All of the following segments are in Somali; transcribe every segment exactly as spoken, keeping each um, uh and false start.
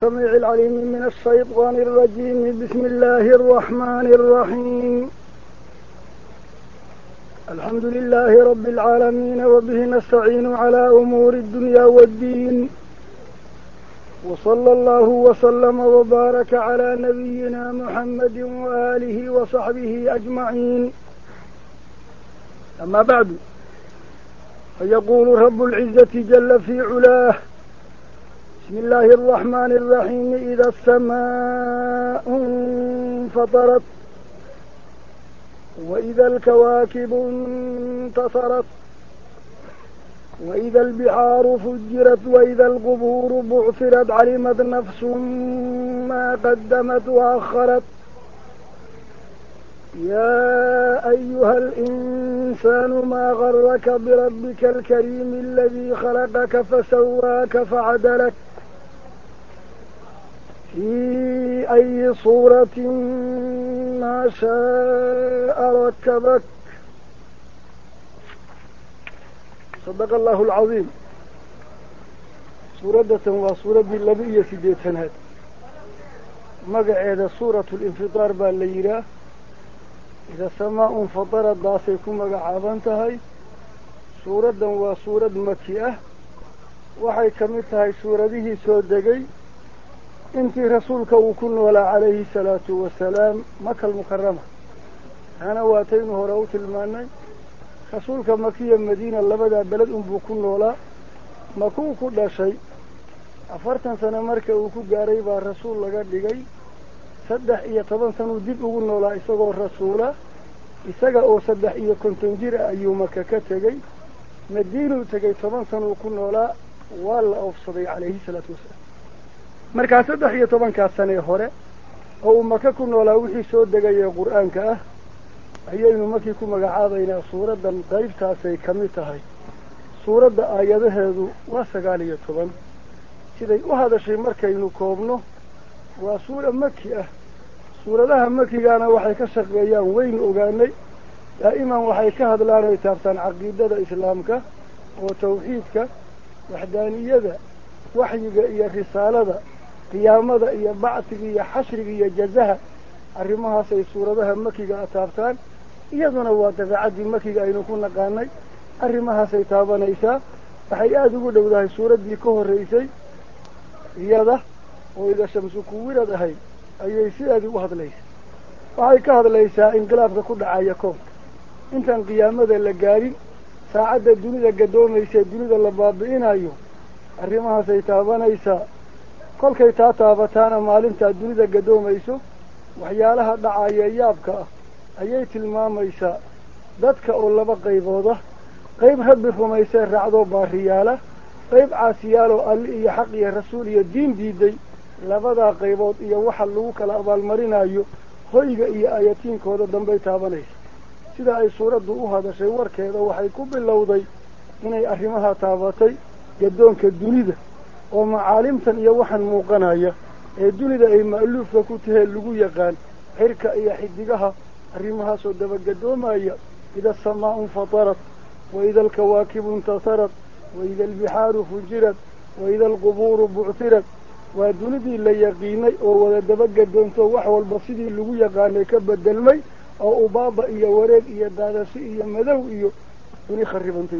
السميع العليم من الشيطان الرجيم. بسم الله الرحمن الرحيم. الحمد لله رب العالمين، وبه نستعين على أمور الدنيا والدين، وصلى الله وسلم وبارك على نبينا محمد وآله وصحبه أجمعين. أما بعد، فيقول رب العزة جل في علاه: بسم الله الرحمن الرحيم. إذا السماء انفطرت، وإذا الكواكب انتصرت، وإذا البحار فجرت، وإذا القبور بعثرت، علمت نفس ما قدمت وأخرت. يا أيها الإنسان ما غرك بربك الكريم الذي خلقك فسواك فعدلك في أي صورة ما شاء ركبك. صدق الله العظيم. سورة وسورة اللبئية سيدتنا مقعد سورة الانفطار بالليلة. إذا السماء انفطرت داسيكم مقعابانتهاي. سورة وسورة مكية وحي كمتهاي سورة ذي سودقي انت رسولك وكل ولا عليه الصلاة والسلام مكة المكرمة. أنا واتينه روت الماني رسولك مكية مدينة لبدا بلد بكل ولا مكو كل شيء. أفرتن سنة مركة وكو قاريبا الرسول لقد لقي saddex iyo toban sano dib ugu noolaa isagoo rasuula. isaga oo saddex iyo konton jir ah ayuu Maka ka tegay. Madiinuu tegay toban sano ku noolaa, waa la oofsaday calayhi salaatu wasalaam. markaa saddex iyo tobankaa sane hore oo uu Maka ku noolaa wixii soo degayay qur-aanka ah ayaynu markii ku magacaabaynaa suuradan qaybtaasay ka mid tahay. suuradda aayadaheedu waa sagaal iyo toban. siday u hadashay markaynu koobno waa suura maki ah. suuradaha makigaana waxay ka shaqeeyaan waynu ogaanay. daa'iman waxay ka hadlaan ay taabtaan caqiidada islaamka oo tawxiidka, waxdaaniyada, waxyiga iyo risaalada, qiyaamada iyo bacsiga iyo xashriga iyo jazaha. arrimahaasay suuradaha makiga taabtaan. iyaduna waa dabeecadii makiga aynu ku naqaanay. arrimahaasay taabanaysaa. waxay aada ugu dhowdahay suuraddii ka horreysay iyada oo ida shamsu kuwirad ahayd ayay sidaadii u hadlaysaa. waxay ka hadlaysaa inqilaabka ku dhacaya koonka intaan qiyaamada la gaarin, saacadda dunida gadoomaysa dunida la baabi'inayo. arrimahaasay taabanaysaa. kolkay taa taabataana maalintaa dunida gadoomayso waxyaalaha dhacaya yaabka ah ayay tilmaamaysaa. dadka oo laba qaybooda, qayb rabbi rumaysee raacdoo baariyaala, qayb caasiyaaloo alli iyo xaq iyo rasuul iyo diin diiday. labadaa qaybood iyo waxa lagu kala abaalmarinayo hoyga iyo ayatiinkooda dambay taabanaysa. sida ay suuraddu u hadashay warkeeda waxay ku bilowday inay arrimaha taabatay gadoonka dunida oo macaalimtan iyo waxaan muuqanaya ee dunida ay ma'luufka ku tahee lagu yaqaan xirka iyo xidigaha. arrimahaasoo dabagadoomaya. ida asamaa infatarat, waida alkawaakibu intasarat, waida albixaaru fujirat, waida alqubuuru buctirat. waa dunidii la yaqiinay oo wada dabagadoonto wax walba sidii lagu yaqaanay ka bedelmay oo ubaaba iyo wareeg iyo daadasi iyo madow iyo duni kharibantay.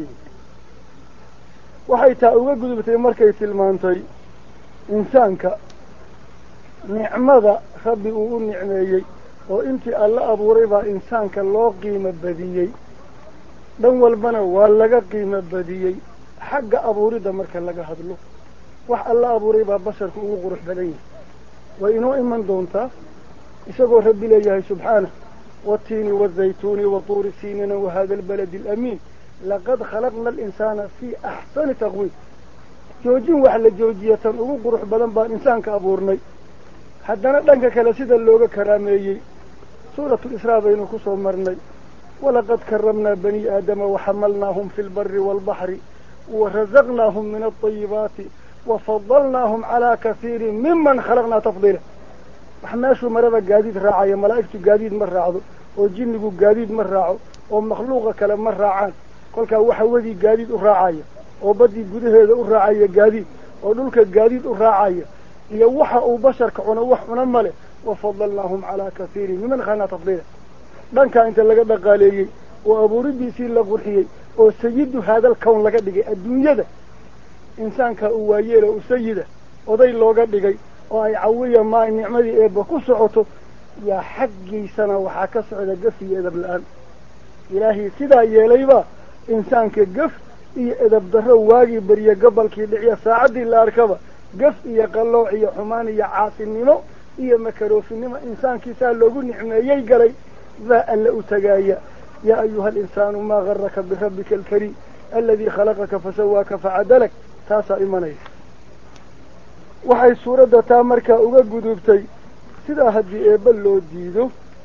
waxay taa uga gudubtay markay tilmaantay insaanka nicmada rabbi uu u nicmeeyey oo intii alla abuuray baa insaanka loo qiimo badiyey. dhan walbana waa laga qiimo badiyey. xagga abuuridda marka laga hadlo wax alla abuuray baa basharku ugu qurux badan yahay. way inoo iman doontaa isagoo rabbi leeyahay subxaanah: والتين والزيتون وطور سينين وهذا البلد الأمين لقد خلقنا الإنسان في أحسن تقويم. joojin wax la joojiyatan ugu qurux badan baan insaanka abuurnay. haddana dhanka kale sida looga karaameeyey suuratu israa baynu ku soo marnay: walaqad karamnaa bani aadama waxamalnaahum fi lbari waalbaxri warazaqnaahum min alطayibaati wafadalnaahum calaa kasiirin miman khalaqnaa tafdiila. wax meeshuu maraba gaadiid raacaya, malaa'igtu gaadiid ma raacdo, oo jinnigu gaadiid ma raaco, oo makhluuqa kale ma raacaan. kolkaa waxa wadii gaadiid u raacaya oo badii gudaheeda u raacaya gaadiid oo dhulka gaadiid u raacaya يوحى بشر كعنا وحنا ماله وفضلناهم على كثير ممن خلنا تفضيلا دان كان انت لقد قالي وابو ردي سير لقرحيه وسيد هذا الكون لقد دغي الدنيا ده انسان كاوايل وسيده oday looga dhigay oo ay cawiya ma nicmadii eeba ku socoto ya xaqiisana waxa ka socda gaf iyo edab la'aan ilaahi sida yeelayba insaanka gaf iyo edab darro waagi bariya gobolkii dhiciya saacadii la arkaba gaf iyo qalooc iyo xumaan iyo caasinimo iyo makaroofinimo insaankiisa loogu nicmeeyay galay ba alla u tagaaya ya ayuha al-insanu ma gharraka bi rabbika al-karim alladhi khalaqaka fasawaka fa'adalak taasa imanay waxay suuradda taa markaa uga gudubtay sidaa haddii eebba loo diido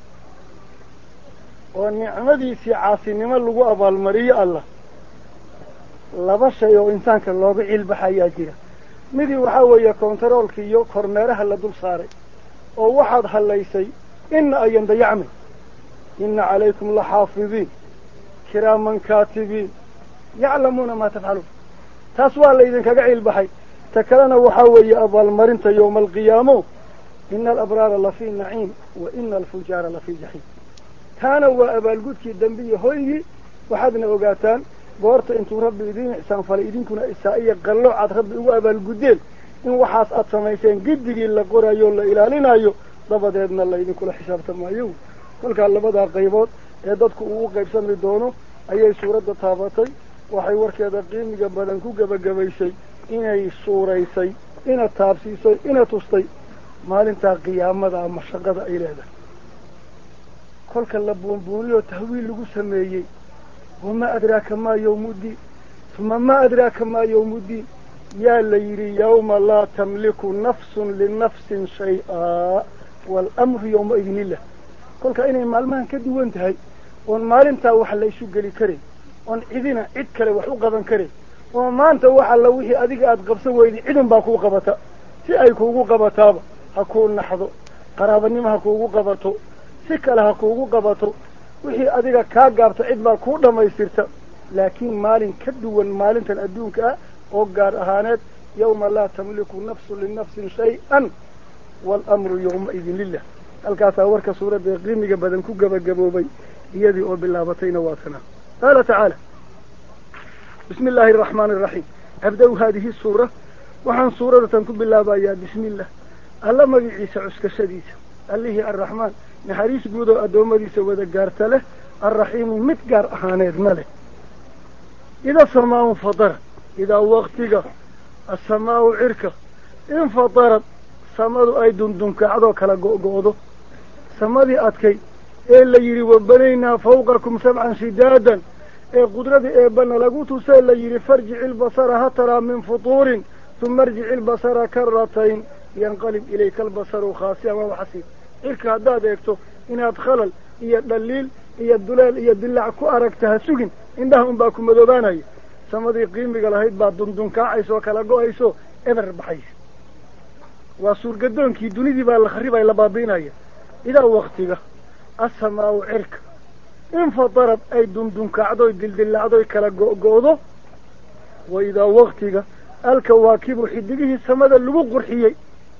oo nicmadiisii caasinimo lagu abaalmariyo allah laba shay oo insaanka looga cilbaxayaa jira midii waxaa weeye kontaroolka iyo kormeeraha la dul saaray oo waxaad hallaysay inna ayan dayacmin inna calaykum laxaafidiin kiraaman kaatibiin yaclamuuna maa tafcaluun taas waa laydinkaga cilbaxay تكلنا وحاوي أبا المرنت يوم القيامة إن الأبرار لفي النعيم وإن الفجار لفي جحيم كان وأبا القدك الدنبي هوي وحدنا وقاتان قورت انتو ربي إذين إحسان فالإذين كنا إسائية قلوا عاد ربي وأبا القدين إن وحاس أتصميسين قدك إلا قرى يولا إلى لنا يو ضبط إذن الله إذن كل حساب تمايو كل كان لبدا قيبات يددك وقيب سمر دونه أي سورة طابتي وحي ورك هذا قيم قبلا كو قبل قبل شيء inay suuraysay ina taabsiisay ina tustay maalinta qiyaamada ama shaqada ay leedahay kolka la buunbuuniyo tahwiil lagu sameeyay wama adraaka ma yawmudi thumma ma adraaka ma yawmudi ya layri yawma la tamliku nafsun linafsin shay'a wal amru yawma idnillah kolka inay maalmahan ka duwan tahay oon maalinta wax la isu gali karin oon cidina cid kale wax u qaban karin وما أنت وحلا وحي أديك أتقبس ويدي عدم باكو قبطا سي أي كوكو قبطا هكون نحضو قرابني ما هكوكو قبطو سكلا هكوكو قبطو وحي أديك كاقابتا عد باكو لما يصيرتا لكن مال كدو مال تنأدونك وقار أهانات يوم لا تملك نفس للنفس شيئا والأمر يومئذ لله الكاثا ورك سورة قيمي قبدا كو قبا قبوبي يدي وبالله بطين واتنا قال تعالى بسم الله الرحمن الرحيم أبدأ هذه السورة وعن سورة تنكب بالله بايا بسم الله الله ما عيسى عسك الشديد اللي هي الرحمن نحريس قودو أدوما دي سوى قارت له الرحيم متقار أحانيد ماله إذا السماء فطرت إذا وقتك السماء عركة إن فطرت سماء أي دندن كعدو كلا قودو سماء دي أتكي إلا يري وبنينا فوقكم سبعا شدادا قدرة إبنا لقوتو سيلا يري فرجع البصر هترى من فطور ثم ارجع البصر كرتين ينقلب إليك البصر خاسئا وحسيب إلك هداد يكتو إن أدخلل إيا الدليل إيا الدلال إيا الدلع كو أركتها سجن إنهم باكم مدوباني سمدي قيم بقال هيد بعد دندن كاعيس وكالاقو هيسو إبر بحيس وصور قدون كي دوني دي بالخريبا إلا بابيناي إذا وقتك السماء عرك انفطرت أي دندن كعدو دلدل عدو كالاقو قوضو وإذا وقتك الكواكب حدقه السماء اللي قرحيي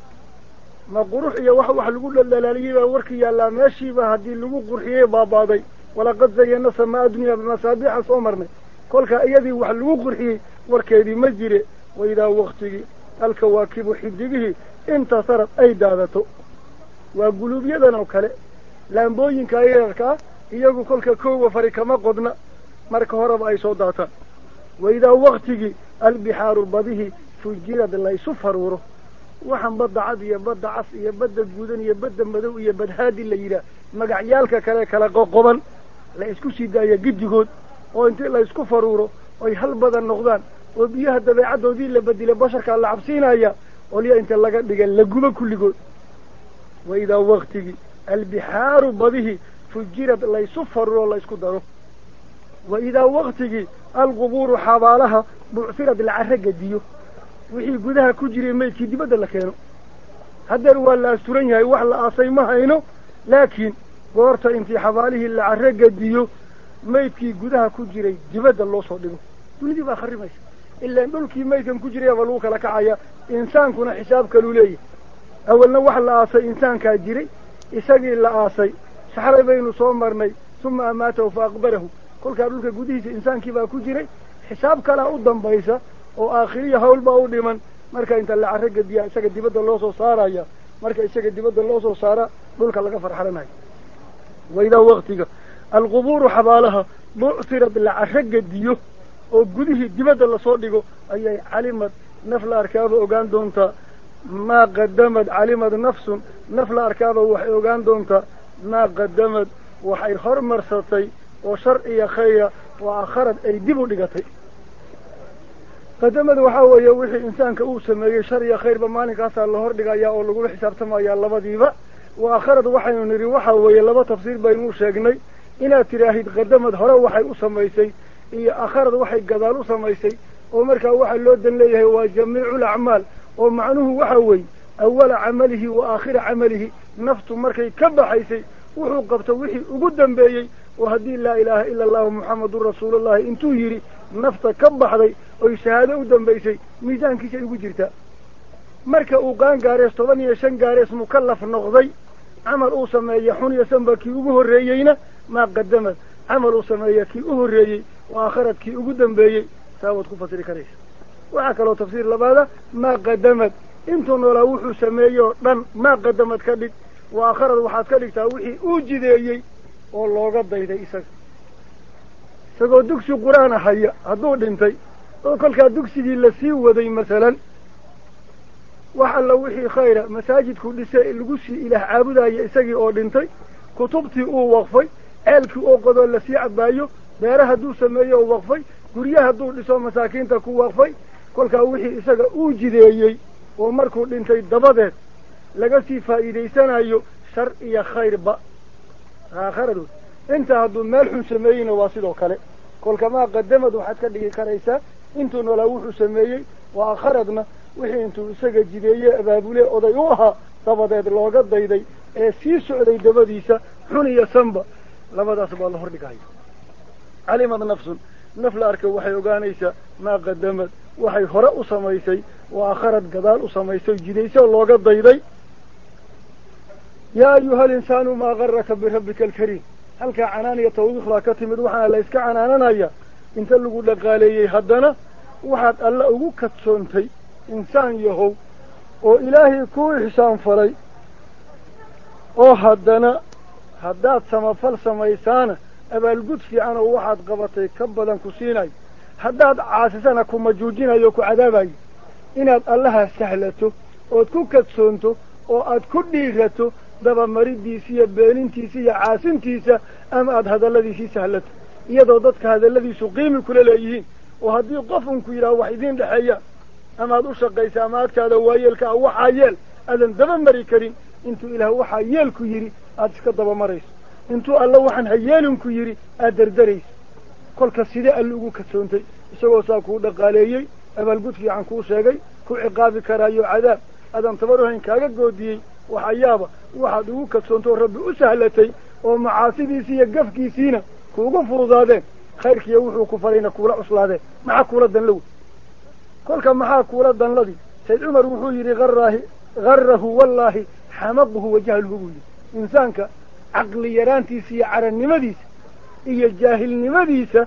ما قرحي وح وح لقول اللالية وركي يلا ماشي بهدي اللي قرحيي باباضي ولقد زينا سماء الدنيا بمصابيح صومرنا كل كأيدي وح اللي قرحيي وركي دي مجري وإذا وقتك الكواكب حدقه انتصرت أي دادته وقلوب يدنا وكله لامبوين كايركا iyagu kolka koowa fari kama qodna marka horeba ay soo daataan wayda waqtigi albihaaru badihi fujirad la isu faruuro waxan badda cad iyo badda cas iyo badda guudan iyo badda madow iyo badhaadi la yira magacyaalka kale kala qoqoban la isku siidaya gidigood oo intii la isku faruuro ay hal badan noqdaan oo biyaha dabeecadoodii la bedelo basharka la cabsiinaya oo liya inta laga dhiga la guba kulligood wayda waqtigi albihaaru badihi فجرت لا يصفر ولا يسكدره وإذا وقتك القبور حوالها بعثرت العرق ديو وحي قدها كجري ميكي دي بدل كانوا هدر ولا سرنيا وحلا أصيمها هينو لكن قورت انت حواله العرق ديو ميكي قدها كجري دي بدل الله صدقه دون دي باخر ميش إلا ان دولكي ميكي كجري ولوك لك عايا إنسان كنا حساب كالولي awalna wax la aasay insaankaa jiray isagii la aasay saxray baynu soo marnay uma amaatahu fa aqbarahu kolkaa dhulka gudihiisa insaankii baa ku jiray xisaab kalaa u dambaysa oo aakhiriya hawl baa u dhiman marka inta la carro gediyaa isaga dibadda loo soo saaraya marka isaga dibadda loo soo saara dhulka laga farxaranayo waidaa waktiga alqubuuru xabaalaha buctirad la carro gediyo oo gudihii dibadda lasoo dhigo ayay calimad naf la arkaaba ogaan doontaa maa qadamad calimad nafsun naf la arkaaba waxay ogaan doontaa maa qadamad waxay hormarsatay oo shar iyo khayra oo aakharad ay dib u dhigatay qadamad waxaa weeye wixii insaanka uu sameeyey shar iyo khayrba maalinkaasaa la hordhigayaa oo lagula xisaabtamayaa labadiiba wa aakharad waxaynu nidhi waxaa weeye laba tafsiir baynuu sheegnay inaad tidhaahid qadamad hore waxay u samaysay iyo aakharad waxay gadaal u samaysay oo markaa waxaa loo dan leeyahay waa jamiicu acmaal oo macnuhu waxa weeye awala camalihi wa aakhira camalihi naftu markay ka baxaysay wuxuu qabto wixii ugu dambeeyey oo haddii laa ilaaha ila allahu muxamadun rasuulullahi intuu yidhi nafta ka baxday oy shahaado u dambaysay miisaankiisay ugu jirtaa marka uu qaan gaarees toban iyo shan gaarees mukallaf noqday camal uu sameeya xun iyo sanba kii ugu horreeyeyna maa qadamad camal uu sameeya kii u horreeyey oo aakharad kii ugu dambeeyey saa waad ku fasiri karaysa waxaa kaloo tafsiir labaada maa qadamad intuu noolaa wuxuu sameeyey oo dhan maa qadamad ka dhig wa aakharad waxaad ka dhigtaa wixii uu jideeyey oo looga dayday isaga isagoo dugsi qur-aana haya hadduu dhintay oo kolkaa dugsigii lasii waday masalan wax alla wixii khayra masaajidku dhisay lagu sii ilaah caabudaya isagii oo dhintay kutubtii uu waqfay ceelkii oo qodoo lasii cabaayo beera hadduu sameeyo oo waqfay gurya hadduu dhiso masaakiinta ku waqfay kolkaa wixii isaga uu jideeyey oo markuu dhintay dabadeed laga sii faa'iidaysanayo shar iyo khayrba aakharadu inta hadduu meel xun sameeyeyna waa sidoo kale kolka maa qadamad waxaad ka dhigi karaysaa intuu noolaa wuxuu sameeyey waa aakharadna wixii intuu isaga jideeye abaabule oday u ahaa dabadeed looga dayday ee sii socday dabadiisa xun iyo sanba labadaas baa la hordhigaya calimad nafsun naf la arka waxay ogaanaysaa maa qadamad waxay hore u samaysay oo aakharad gadaal u samaysay jidaysoo looga dayday yaa ayuha alinsaanu maa garaka birabbika alkariim halkaa canaan iyo tawbiiqdaa ka timid waxaana la iska canaananaya inta lagu dhaqaaleeyey haddana waxaad alla ugu kadsoontay insaan yahow oo ilaahay kuu ixsaan falay oo haddana haddaad samafal samaysaana abaalgud fiican oo waxaad qabatay ka badan ku siinayo haddaad caasisana ku majuujinayo o ku cadaabayo inaad allaha sahlato ood ku kadsoonto oo aad ku dhiirato dabamaridiisa iyo beenintiisa iyo caasintiisa ama aada hadalladiisii sahlato iyadoo dadka hadalladiisu qiimi kula leeyihiin oo haddii qof unku yidhaha wax idiin dhexeeya ama aad u shaqaysa ama agtaada waayeelka ah waxaa yeel aadan dabamari karin intuu ilaah waxaa yeelku yidhi aada iska dabamarayso intuu alla waxaan hayeelinku yidhi aada derderayso kolka sidee alle ugu kadsoontay isagoo saa kuu dhaqaaleeyey abaalgud fiican kuu sheegay ku ciqaabi karaayo cadaab aadan tabaruhayn kaaga goodiyey waxayaaba waxaad ugu kadsoontoo rabbi u sahlatay oo macaasidiisii iyo gafkiisiina kuugu fududaadeen khayrkiiyo wuxuu ku farayna kuula cuslaadeen maxaa kuula danla wey kolka maxaa kuula danladii sayd cumar wuxuu yidhi garaahi garahu wallaahi xamaquhu wajahluhu buu yidhi insaanka caqli yaraantiisa iyo carannimadiisa iyo jaahilnimadiisa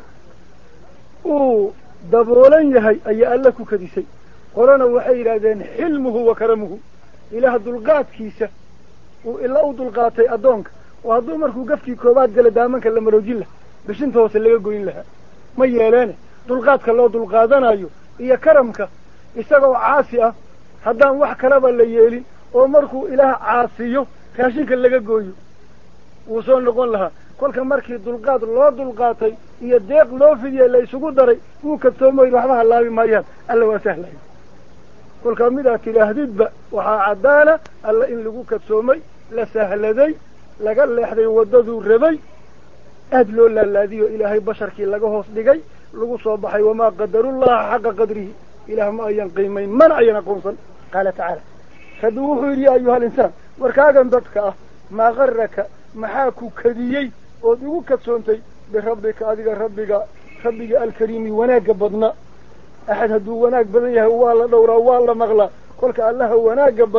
uu daboolan yahay ayaa alla ku kadisay qolana waxay yidhaahdeen xilmuhu wa karamuhu ilaah dulqaadkiisa uu ila u dulqaatay addoonka oo hadduu markuu gafkii koobaad gala daamanka la maroojin lahaa bishinta hoose laga goyn lahaa ma yeeleene dulqaadka loo dulqaadanayo iyo karamka isagoo caasi ah haddaan wax kalaba la yeelin oo markuu ilaah caasiyo raashinka laga gooyo wuu soo noqon lahaa kolka markii dulqaad loo dulqaatay iyo deeq loo fidiyey la isugu daray wuu kadsoomoy waxba halaabi maayaan alla waa sahlaya kolkaa midaad tidhaahdidba waxaa caddaana alla in lagu kadsoomay la sahladay laga leexday waddaduu rabay aada loo laalaadiyo ilaahay basharkii laga hoos dhigay lagu soo baxay wamaa qadarullaha xaqa qadrihi ilaah ma ayan qiimayn mana ayan aqoonsan qaala tacaala rabbi wuxuu yidhi ya ayuha alinsaan warkaagan dadka ah maa garaka maxaa ku kadiyey ood igu kadsoontay birabbika adiga rabbiga rabbiga alkariimi wanaagga badna axad hadduu wanaag badan yahay waa la dhowraa waa la maqlaa kolka allaha wanaagga badan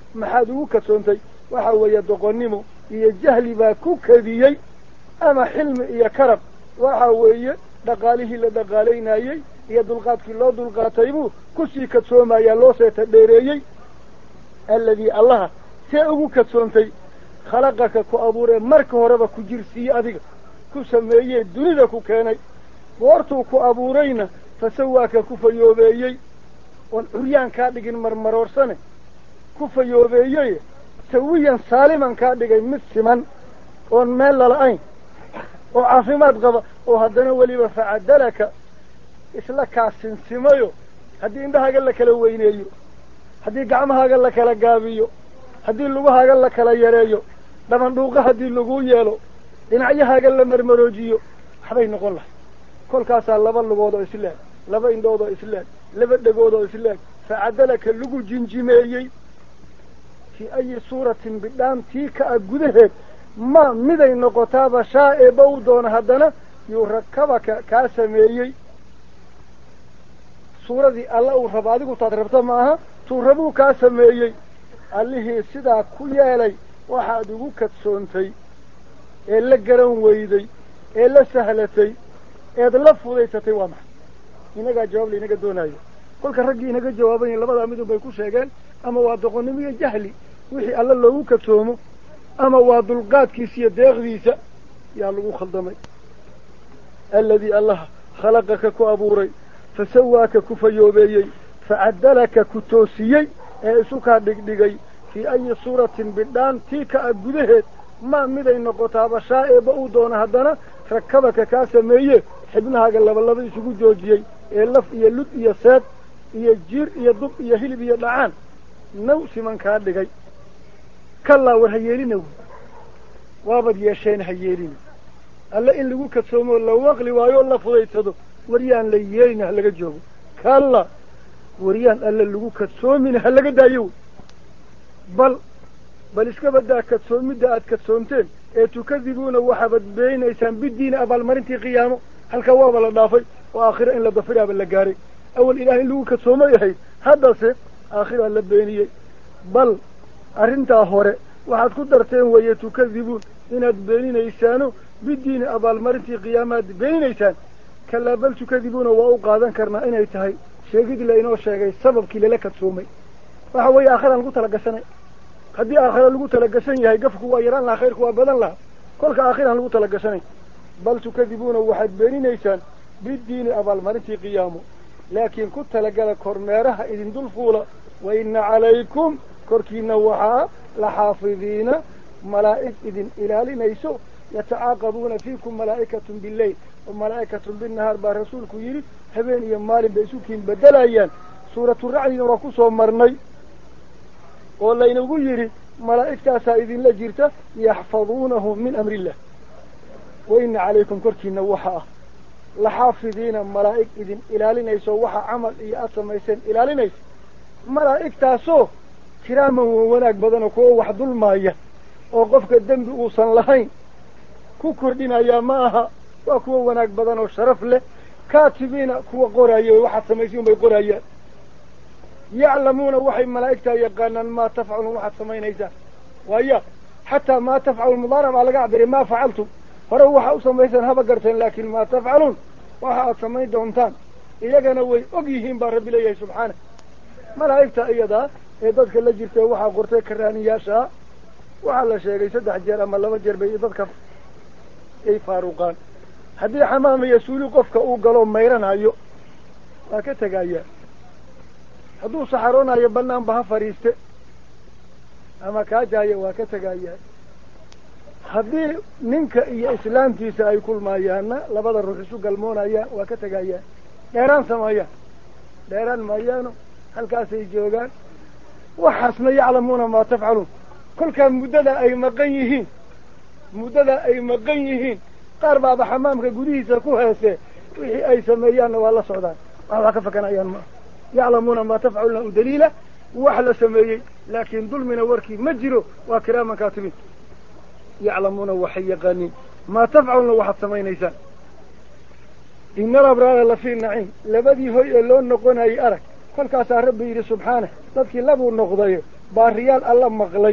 محادو كتسونتي وحاوية دقنمو إيا جهل با كوكديي أما حلم إيا كرب وحاوية دقاله لدقالين أيي إيا دلقاتك الله دلقاتيبو كسي كتسوما يالله سيتديريي الذي الله سيأبو كتسونتي خلقك كأبوري مركه ربا كجرسي أذيك كسميي الدنيا كوكاني وارتو كأبورينا فسواك كفيوبيي والعريان كادقين مرمرور سنة كفيوبيي سويا سالما كادقين مسمن ونمال للعين وعافمات غضا وهدنا وليبا فعدلك إسلاكا سنسميو هدي عندها قال لك لوينيو هدي قعمها قال لك لقابيو هدي اللغوها قال لك ليريو لمن دوقها هدي اللغو يالو دينعيها قال لمرمروجيو حبين نقول له كل كاسا لبا اللغوضو إسلام لبا إندوضو إسلام لبا دقوضو إسلام فعدلك اللغو جنجميي في أي صورة بالدام تيك أقوده ما مدى نقطاب شاء بودون هدنا يركبك كاسميي صورة دي الله ربادك وتضربت معها تربو كاسميي اللي سدا كيالي waxaad كتسونتي إلا قرون ويدي إلا سهلتي إذا لا فضيتي وامح إنك جواب لي إنك دوناي كل كرجي إنك جوابين لبضع مدو بيكون شيئا أما وادقون مية جهلي وحي الله لو كتسومه أما وادلقات كيسية داغذيسة يا الله خلدمي الذي الله خلقك كأبوري فسواك كفيوبيي فعدلك كتوسيي سكا دقدقي في أي صورة بالدان تيك أقوده ما مدى نقطاب شاء بأودون هدنا ركبك كاسمية حبنها قال الله يسوق جوجي يلف يلد يساد يجير يضب يهلب يدعان نوسي من كان دقي كلا وهيالين وابد يشين هيالين ألا إن لقوك تسوموا الله وغلي ويقول الله فضيتده وريان ليين هلقا جوه كلا وريان ألا لقوك تسومين هلقا دايو بل بل اسكبدا كتسومي داعت كتسومتين اي تكذبون وحبت بين ايسان بالدين أبال مرنتي قيامه هل كواب للضافي وآخر إن لضفرها باللقاري أول إله اللي كتسومي يحيد هذا سي آخرها اللبينيي بل أرنتا هوري waxaad ku darteen way tukadibuun inaad beeninaysaan bidiin abaal marintii qiyaamad beeninaysaan kala bal tukadibuuna waa u qaadan karnaa inay tahay sheegid la inoo sheegay sababkii la kadsoomay waxa way aakhira lagu tala gashanay hadii aakhira lagu tala gashan yahay gafku waa yaraan la khayrku waa badan la kolka aakhira lagu tala gashanay bal tukadibuuna waxaad beeninaysaan bidiin abaal marintii qiyaamo laakiin ku tala gala kormeeraha idin dul fuula wa inna alaykum korkiina waxa لحافظين ملائكة إذن إلالي نيسو يتعاقبون فيكم ملائكة بالليل وملائكة بالنهار برسولك يري هبين يمال بيسوكين بدلايان سورة الرعي وكسو مرني والله ينقول يري ملائكة سائدين لجيرته يحفظونه من أمر الله وإن عليكم كركين وحا لحافظين ملائكة إذن إلالي نيسو وحا عمل إياسا ميسين إلالي نيس ملائكة سو كراما وناك بدنا كو واحد الماية وقفك الدم بوصل لهين كو كردنا يا ماها وكو وناك بدنا وشرف له كاتبين كو قرايا واحد سميسيون بقرايا يعلمون وحي ملائكة يقانا ما تفعلون واحد سمين إيسا ويا حتى ما تفعل المضارب على قعبري ما فعلتم فروح أوصم إيسان هبقرتين لكن ما تفعلون واحد سمين دونتان إياك نوي أقيهم بارب إليه سبحانه ملائكة أيضا ee dadka la jirtay waxa qortay karaaniyaasha waxa la sheegay saddex jeer ama laba jeer bay dadka ay faaruqaan hadii xamaam iyo suuli qofka uu galo meyranayo waa ka tagaya haduu saxaroonayo banaan baha fariiste ama ka jaayo waa ka tagaya hadii ninka iyo islaamtiisa ay kulmaayaan labada ruux isu galmoonaya waa ka tagaya dheeraan sameeya dheeraan maayano halkaas ay joogaan وحسنا يعلمون ما تفعلون كل كان مدة أي مقيهين مدة أي مقيهين قارب هذا حمام كجوديه سكوها سه وحي أي سميان والله صعدان الله كفكنا أيام يعلمون ما تفعلون دليله وحلا سمي لكن ظلم من وركي مجروا وكرام كاتبين يعلمون وحي قانين ما تفعلون واحد سمين إنسان إن ربنا الله في النعيم لبدي هو اللون نقول أي أرك كل كاس ربي سبحانه dadkii labu noqday baariyaal alla maqlay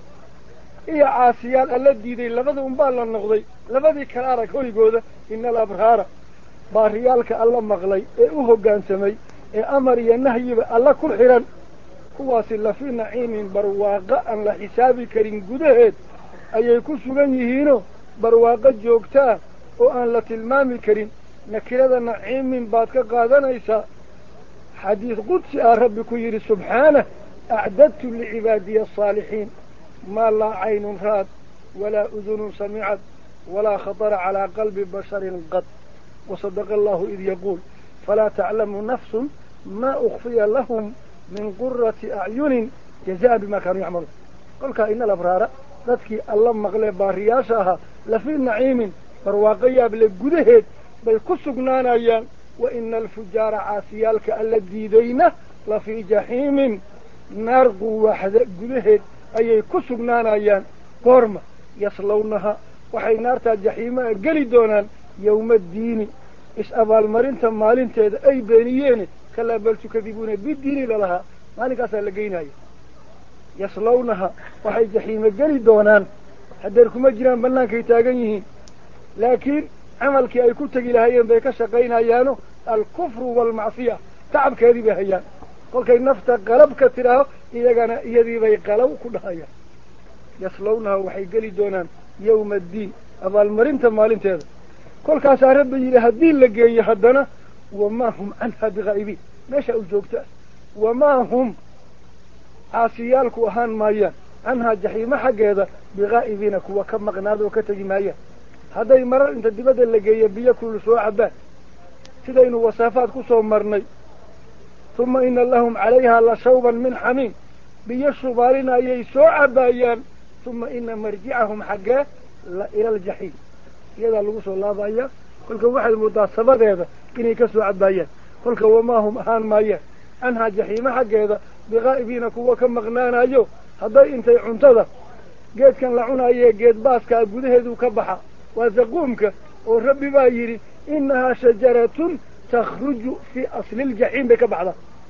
iyo caasiyaal alla diiday labada unbaa la noqday labadii kala arag hoygooda ina alabraara baariyaalka alla maqlay ee u hoggaansamay ee amar iyo nahyiba alla ku xidhan kuwaasi lafii naciimin barwaaqo aan la xisaabi karin gudaheed ayay ku sugan yihiinoo barwaaqo joogtaa oo aan la tilmaami karin nakirada naciimin baad ka qaadanaysaa xadiis qudsi ah rabbi ku yidhi subxaanah acdadtu licibaadiya asaalixiin maa laa caynun ra'ad walaa udunun samicad walaa khatara calaa qalbi basharin qad wasadaqa allahu id yaquul falaa taclamu nafsun maa ukfiya lahum min qurati acyunin jazaan bimaa kaanuu yacmaluun kolkaa ina alabraara dadkii alla maqlee baariyaasha ahaa lafii naciimin barwaaqo yaable gudaheed bay ku sugnaanayaan wa ina alfujaara caasiyaalka alla diidayna lafii jaxiimin naar quwaaxda gudaheed ayay ku sugnaanayaan goorma yaslawnaha waxay naartaa jaxiimaa geli doonaan yawma addiini is-abaalmarinta maalinteeda ay beeniyeene kalaa bal tukadibuuna bidiini lalahaa maalinkaasaa la geynaya yaslawnaha waxay jaxiimo geli doonaan haddeer kuma jiraan bannaankay taagan yihiin laakiin camalkii ay ku tegi lahaayeen bay ka shaqaynayaano alkufru waalmacsiya tacabkeedii bay hayaan kolkay nafta qalab ka tidhaaho iyagana iyadiibay qalaw ku dhahayaan yaslawnaha waxay geli doonaan yawma addiin abaalmarinta maalinteeda kolkaasaa rabbi yidhi haddii la geeyo haddana wamaa hum canha bikaa'ibiin meesha u joogta wamaa hum caasiyaalku ahaan maayaan canhaa jaxiimo xaggeeda bikaa'ibiina kuwa ka maqnaada oo ka tegi maayaan hadday marar inta dibadda la geeyo biyo kulul soo cabbaan sidaynu wasaafaad ku soo marnay uma ina lahum calayhaa la shawban min xamiim biyo shubaalina ayay soo cabbaayaan uma ina marjicahum xaggee la ila aljaxiim iyadaa lagu soo laabaya kolka waxaad moodaa sabadeeda inay ka soo cabbaayaan kolka wamaa hum ahaan maayaan canhaa jaxiimo xaggeeda bikaa'ibiina kuwa ka maqnaanayo hadday intay cuntada geedkan la cunaayee geed baaskaa gudaheedu ka baxa waa zaquumka oo rabbi baa yidhi innahaa shajaratun takhruju fii asli ljaxiim bay ka baxdaa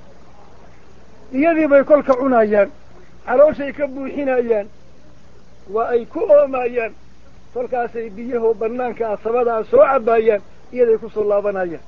iyadii bay kolka cunayaan calooshay ka buuxinayaan waa ay ku oomayaan kolkaasay biyahoo bannaanka ah sabadaa soo cabbaayaan iyaday ku soo laabanayaan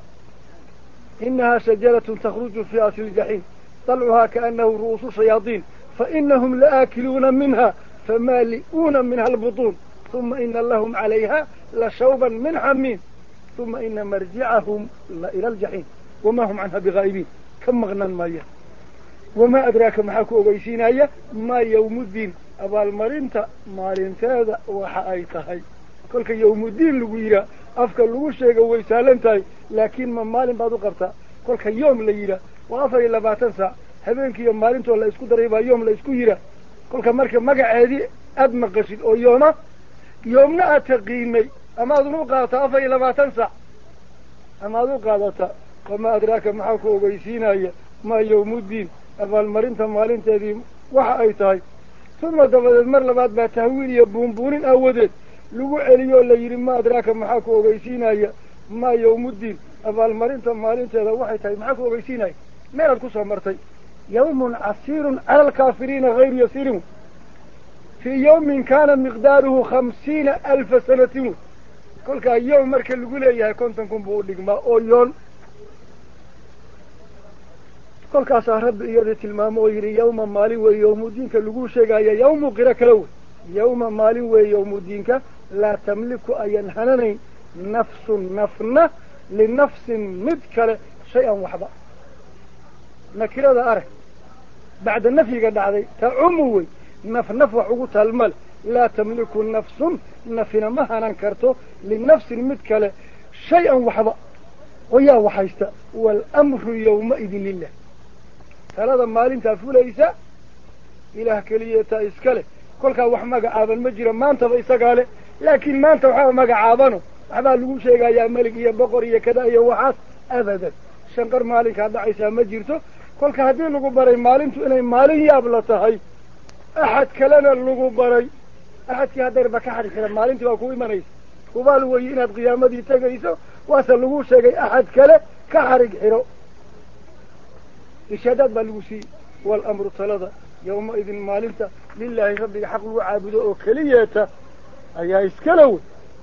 innahaa shajaratun takhruju fii asli ljaxiim dalcuhaa kaannahu ru'uusu shayaadiin fa inahum la'aakiluuna minha famaali'uuna minha albutuun uma ina lahum calayha la shawban min xamiim uma ina marjicahum la ila aljaxiim wamaa hum canha bikaa'ibiin ka maqnaan maayaan wamaa adraaka maxaa ku ogeysiinaya maa yawmuddiin abaalmarinta maalinteeda waxa ay tahay kolka yawmuddiin lagu yidhaah afka lagu sheega way saalan tahay laakiin ma maalin baad u qabtaa kolka yoom la yidhaah waa afar iyo labaatan saac habeenkiiyo maalintoo la isku daray baa yoom la isku yidhaah kolka marka magaceedii aad maqashid oo yooma yoomna aad taqiinay amaadun u qaadataa afar iyo labaatan saac amaad u qaadataa wamaa adraaka maxaa ku ogeysiinaya maa yawmuddiin abaalmarinta maalinteedii waxa ay tahay uma dabadeed mar labaad baa tahwiil iyo buunbuunin aawadeed lagu celiyoo la yidhi ma adraaka maxaa ku ogeysiinaya maa yawmuddiin abaalmarinta maalinteeda waxay tahay maxaa ku ogeysiinaya meelaad ku soo martay yawmun casiirun cala alkaafiriina hayru yasiirin fii yawmin kaana miqdaaruhu khamsiina alfa sanatin kolkaa yowm marka lagu leeyahay konton kun buu u dhigmaa oo yoon kolkaasaa rabbi iyadii tilmaamo oo yidhi yawma maalin weeye yawmuddiinka lagu sheegaya yawmu qiro kala wey yawma maalin weeye yawmuddiinka laa tamliku ayan hananayn nafsun nafna linafsin mid kale shay-an waxba nakirada arag bacda nafyiga dhacday tacumu wey naf naf wax ugu taalmale laa tamliku nafsun nafina ma hanan karto linafsin mid kale shay-an waxba oo yaa waxaysta waalamru yawmaidin lilah talada maalintaa fulaysa ilaah keliyataa iska leh kolkaa wax magacaaban ma jiro maantaba isagaa leh laakiin maanta waxaa magacaabano waxbaa lagu sheegayaa melig iyo boqor iyo kada iyo waxaas abadan shanqar maalinkaa dhacaysaa ma jirto kolka haddii lagu baray maalintu inay maalin yaab la tahay axad kalena lagu baray axadkii haddeerba ka xadhi kara maalintii baa ku imanaysa hubaal weeye inaad qiyaamadii tegayso waase lagu sheegay axad kale ka xarig xiro ishaadaad baa lagu siiyey waalamru talada يومئذ مالنتا لله ربي حق وعابد أو كليته أيها إسكالو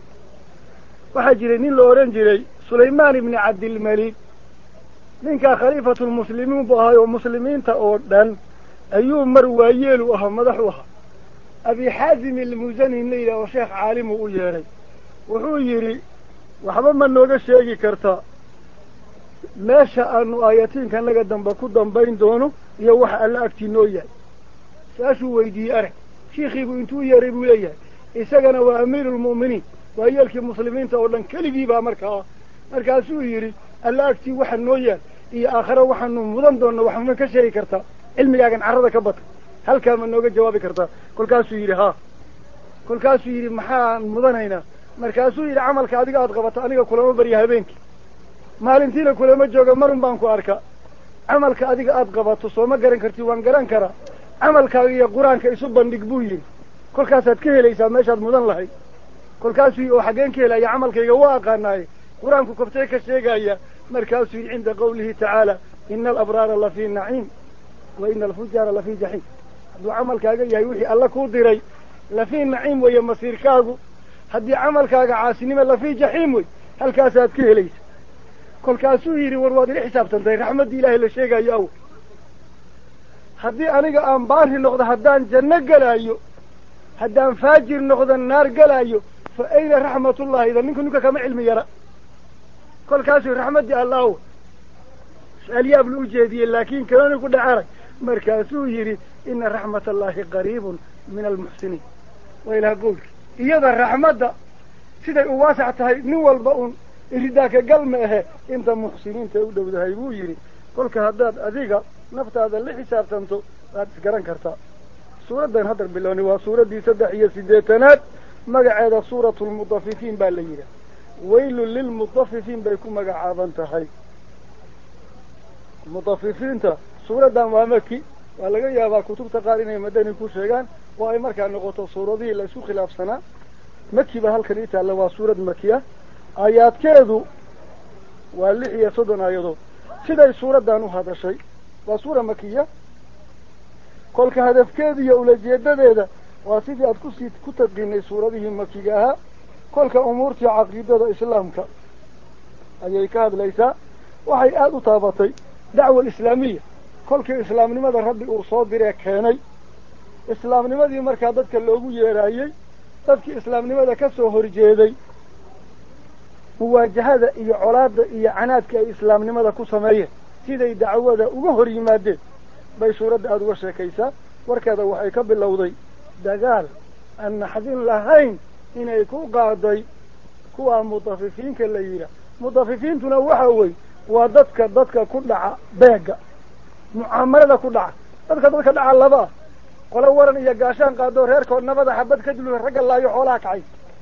وحجرين اللورنجري سليمان بن عبد الملك منك خليفة المسلمين بها ومسلمين تأردن أيوم مروايل وها مدحوها أبي حازم المزني الليلة وشيخ عالم وياري وهو يري وحبما من نوغا شيغي كرتا ما شاء أنه آياتين كان لقى دنبكو دنبين دونه يوحى ألا أكتنويا ساشو ويدي أرك شيخي انتو ياري بوليا إساقنا وأمير المؤمنين وأيالك المسلمين تأردن كلي بها مركا مركا سو يري ألا أكتي وحى نويا إيا آخر وحى مدن دونه وحى من كشيغي كرتا علمي كان عرضك بطر هل كان من نوغا جوابي كرتا كل كاسو يري ها كل كاسو يري محا مدنينا markaasuu yidhi camalka adiga aad qabato aniga kulama barya habeenkii maalintiina kulama jooga marun baan ku arka camalka adiga aad qabato soo ma garan karti waan garan karaa camalkaaga iyo qur-aanka isu bandhig buu yidhi kolkaasaad ka helaysaa meeshaad mudan lahayd kolkaasuu yidhi oo xaggeen ka helaya camalkayga waa aqaanaaye qur-aanku kobtee ka sheegaya markaasuu yidhi cinda qawlihi tacaala ina alabraara lafii naciim wa ina alfujaara lafii jaxiim hadduu camalkaaga yahay wixii alla kuu diray lafii naciim weeye masiirkaagu haddii camalkaaga caasinima lafii jaxiim wey halkaasaad ka helaysa kolkaasuu yidhi war waad ila xisaabtantay raxmaddii ilaahay la sheegayo aw haddii aniga aan baari noqdo haddaan janno gelaayo haddaan faajir noqdo naar gelaayo fa ayna raxmatullahi idan ninku ninka kama cilmi yara kolkaasuu raxmaddii alla aw su-aalyaab la u jeediyey laakiin kaloni ku dhacarag markaasuu yidhi ina raxmat allahi qariibun min almuxsiniin waa ilaha qowlki iyada raxmadda siday u waasac tahay nin walba un iridaaka galma ahe inta muxsiniinta u dhowdahay buu yidhi kolka haddaad adiga naftaada la xisaabtanto waad isgaran kartaa suuraddan haddar bilowni waa suuraddii saddex iyo siddeetanaad magaceeda suuratu lmudafifiin baa la yidhaah waylun lilmudafifiin bay ku magacaaban tahay mudafifiinta suuraddan waa maki waa laga yaabaa kutubta qaar inay madani ku sheegaan oo ay markaa noqoto suuradihii la isku khilaafsanaa maki ba halkan ii taalla waa suurad makiya aayaadkeedu waa lix iyo soddon aayadood siday suuraddan u hadashay waa suura makiya kolka hadafkeeda iyo ulajeedadeeda waa sidii aad kusii ku tadqiinay suuradihii makiga ahaa kolka umuurtii caqiidada islaamka ayay ka hadlaysaa waxay aada u taabatay dacwa alislaamiya kolkii islaamnimada rabbi uu soo diree keenay islaamnimadii markaa dadka loogu yeeraayey dadkii islaamnimada ka soo horjeeday muwaajahada iyo colaadda iyo canaadka ay islaamnimada ku sameeyeen siday dacwada uga hor yimaadeen bay suuradda aada uga sheekaysaa warkeeda waxay ka bilowday dagaal aan naxdin lahayn inay ku qaaday kuwaa mudafifiinka la yidhaah mudafifiintuna waxa wey waa dadka dadka ku dhaca beega mucaamalada ku dhaca dadka dadka dhaca labaa qolo waran iyo gaashaan qaado reerkood nabada xabad ka dul ragga laayo xoolaha kacay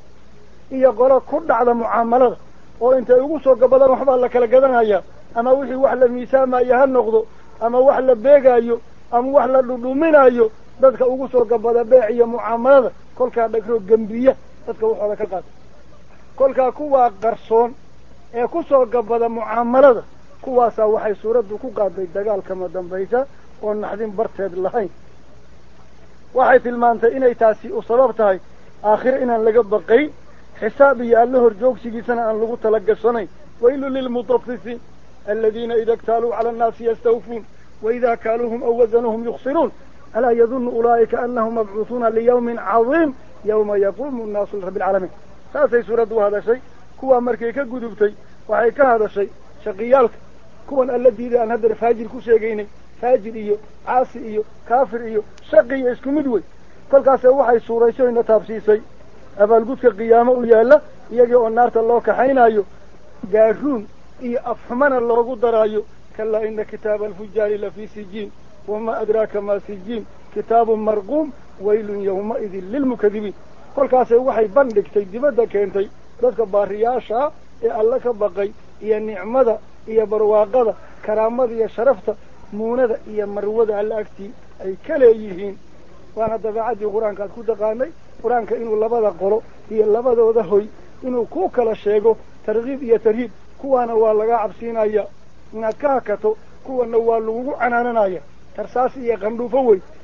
iyo qolo ku dhacda mucaamalada oo intay ugu soo gabadaan waxbaa la kala gadanaya ama wixii wax la miisaamayo ha noqdo ama wax la beegaayo ama wax la dhudhuminayo dadka ugu soo gabada beec iyo mucaamalada kolkaa dhagro gembiya dadka waxooda ka qaata kolkaa kuwaa qarsoon ee ku soo gabada mucaamalada kuwaasaa waxay suuraddu ku qaaday dagaal kama dambaysa oo naxdin barteed lahayn waxay tilmaantay inay taasi u sabab tahay aakhiro inaan laga baqayn xisaab iyo alla horjoogsigiisana aan lagu talagashanayn waylu lilmutafifiin aladiina ida ktaaluu cala annaasi yastawfuun waidaa kaaluuhum aw wasanuhum yukhsiruun alaa yadunnu ulaa'ika annahum mabcuuhuuna liyawmin cadiim yawma yaquumu nnaasu lirabbi alcaalamiin saasay suuraddu u hadashay kuwaa markay ka gudubtay waxay ka hadashay shaqiyaalka kuwan alla diiday aan haddana faajir ku sheegaynay faajir iyo caasi iyo kaafir iyo shaqi iyo isku mid wey kolkaase waxay suurayso ina taabsiisay abaalgudka qiyaamo u yaalla iyagii oo naarta loo kaxaynayo gaaruun iyo afxumana loogu daraayo kalaa ina kitaaba alfujaari lafii sijiin wamaa adraaka maa sijiin kitaabun marquum waylun yawmaidin lilmukadibiin kolkaase waxay bandhigtay dibadda keentay dadka baariyaasha ee alla ka baqay iyo nicmada iyo barwaaqada karaamada iyo sharafta muunada iyo marwada alla agtii ay ka leeyihiin waana dabeecaddii qur-aanka aad ku taqaanay qur-aanka inuu labada qolo iyo labadooda hoy inuu ku kala sheego tarkiib iyo tarhiib kuwaana waa laga cabsiinaya inaad ka hakato kuwana waa lagugu canaananaya tarsaas iyo qandhuufo wey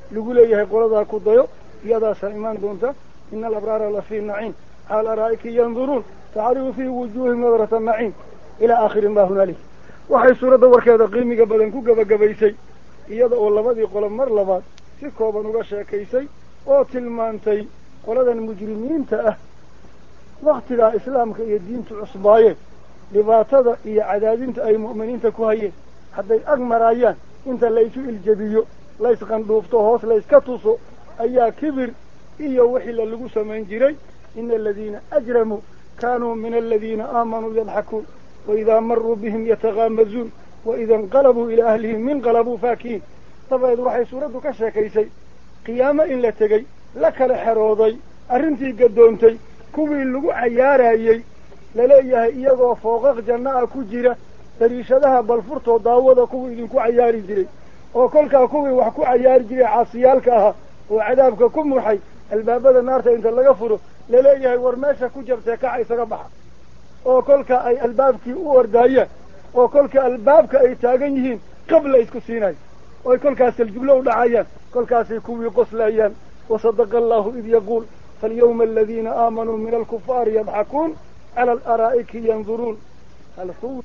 لقولي هي قولها كضيو يدا سائمان دونتا إن الأبرار لفي النعيم على رأيك ينظرون تعرف في وجوه نظرة النعيم إلى آخر ما هنالك waxay suuradda warkeeda qiimiga badan ku gabagabaysay iyada oo labadii qolo mar labaad si kooban uga sheekaysay oo tilmaantay qoladan mujrimiinta ah waqtiga islaamka iyo diintu cusbaayeen dhibaatada iyo cadaadinta ay mu'miniinta ku hayeen hadday ag maraayaan inta laysu iljabiyo laysqandhuufto hoos layska tuso ayaa kibir iyo wixii la lagu samayn jiray ina aladiina ajramuu kaanuu min aladiina aamanuu yadxakuun وإذا مروا بهم يتغامزون وإذا انقلبوا إلى أهلهم انقلبوا فاكين طبعا waxay suuradu ka sheekaysay qiyaamo in la tegay la kala xerooday arrintii gadoontay kuwii lagu cayaarayay laleeyahay iyagoo fooqaq janna ku jira dariishadaha balfurtoo daawada kuwii idinku cayaari jiray oo kolkaa kuwii wax ku cayaari jiray caasiyaalka ahaa oo cadaabka ku murxay albaabada naarta inta laga furo laleeyahay war meesha ku jabtee kaca isaga baxa oo kolka ay albaabkii u ordaayeen oo kolka albaabka ay taagan yihiin qabla isku siinay oo kolkaas aljumlo u dhacayaan kolkaasay kuwii qoslayaan wasadaqa allahu id yaquul falyawma aladiina aamanuu min alkufaari yadxakuun cala alaraa'iki yanduruun hal huwa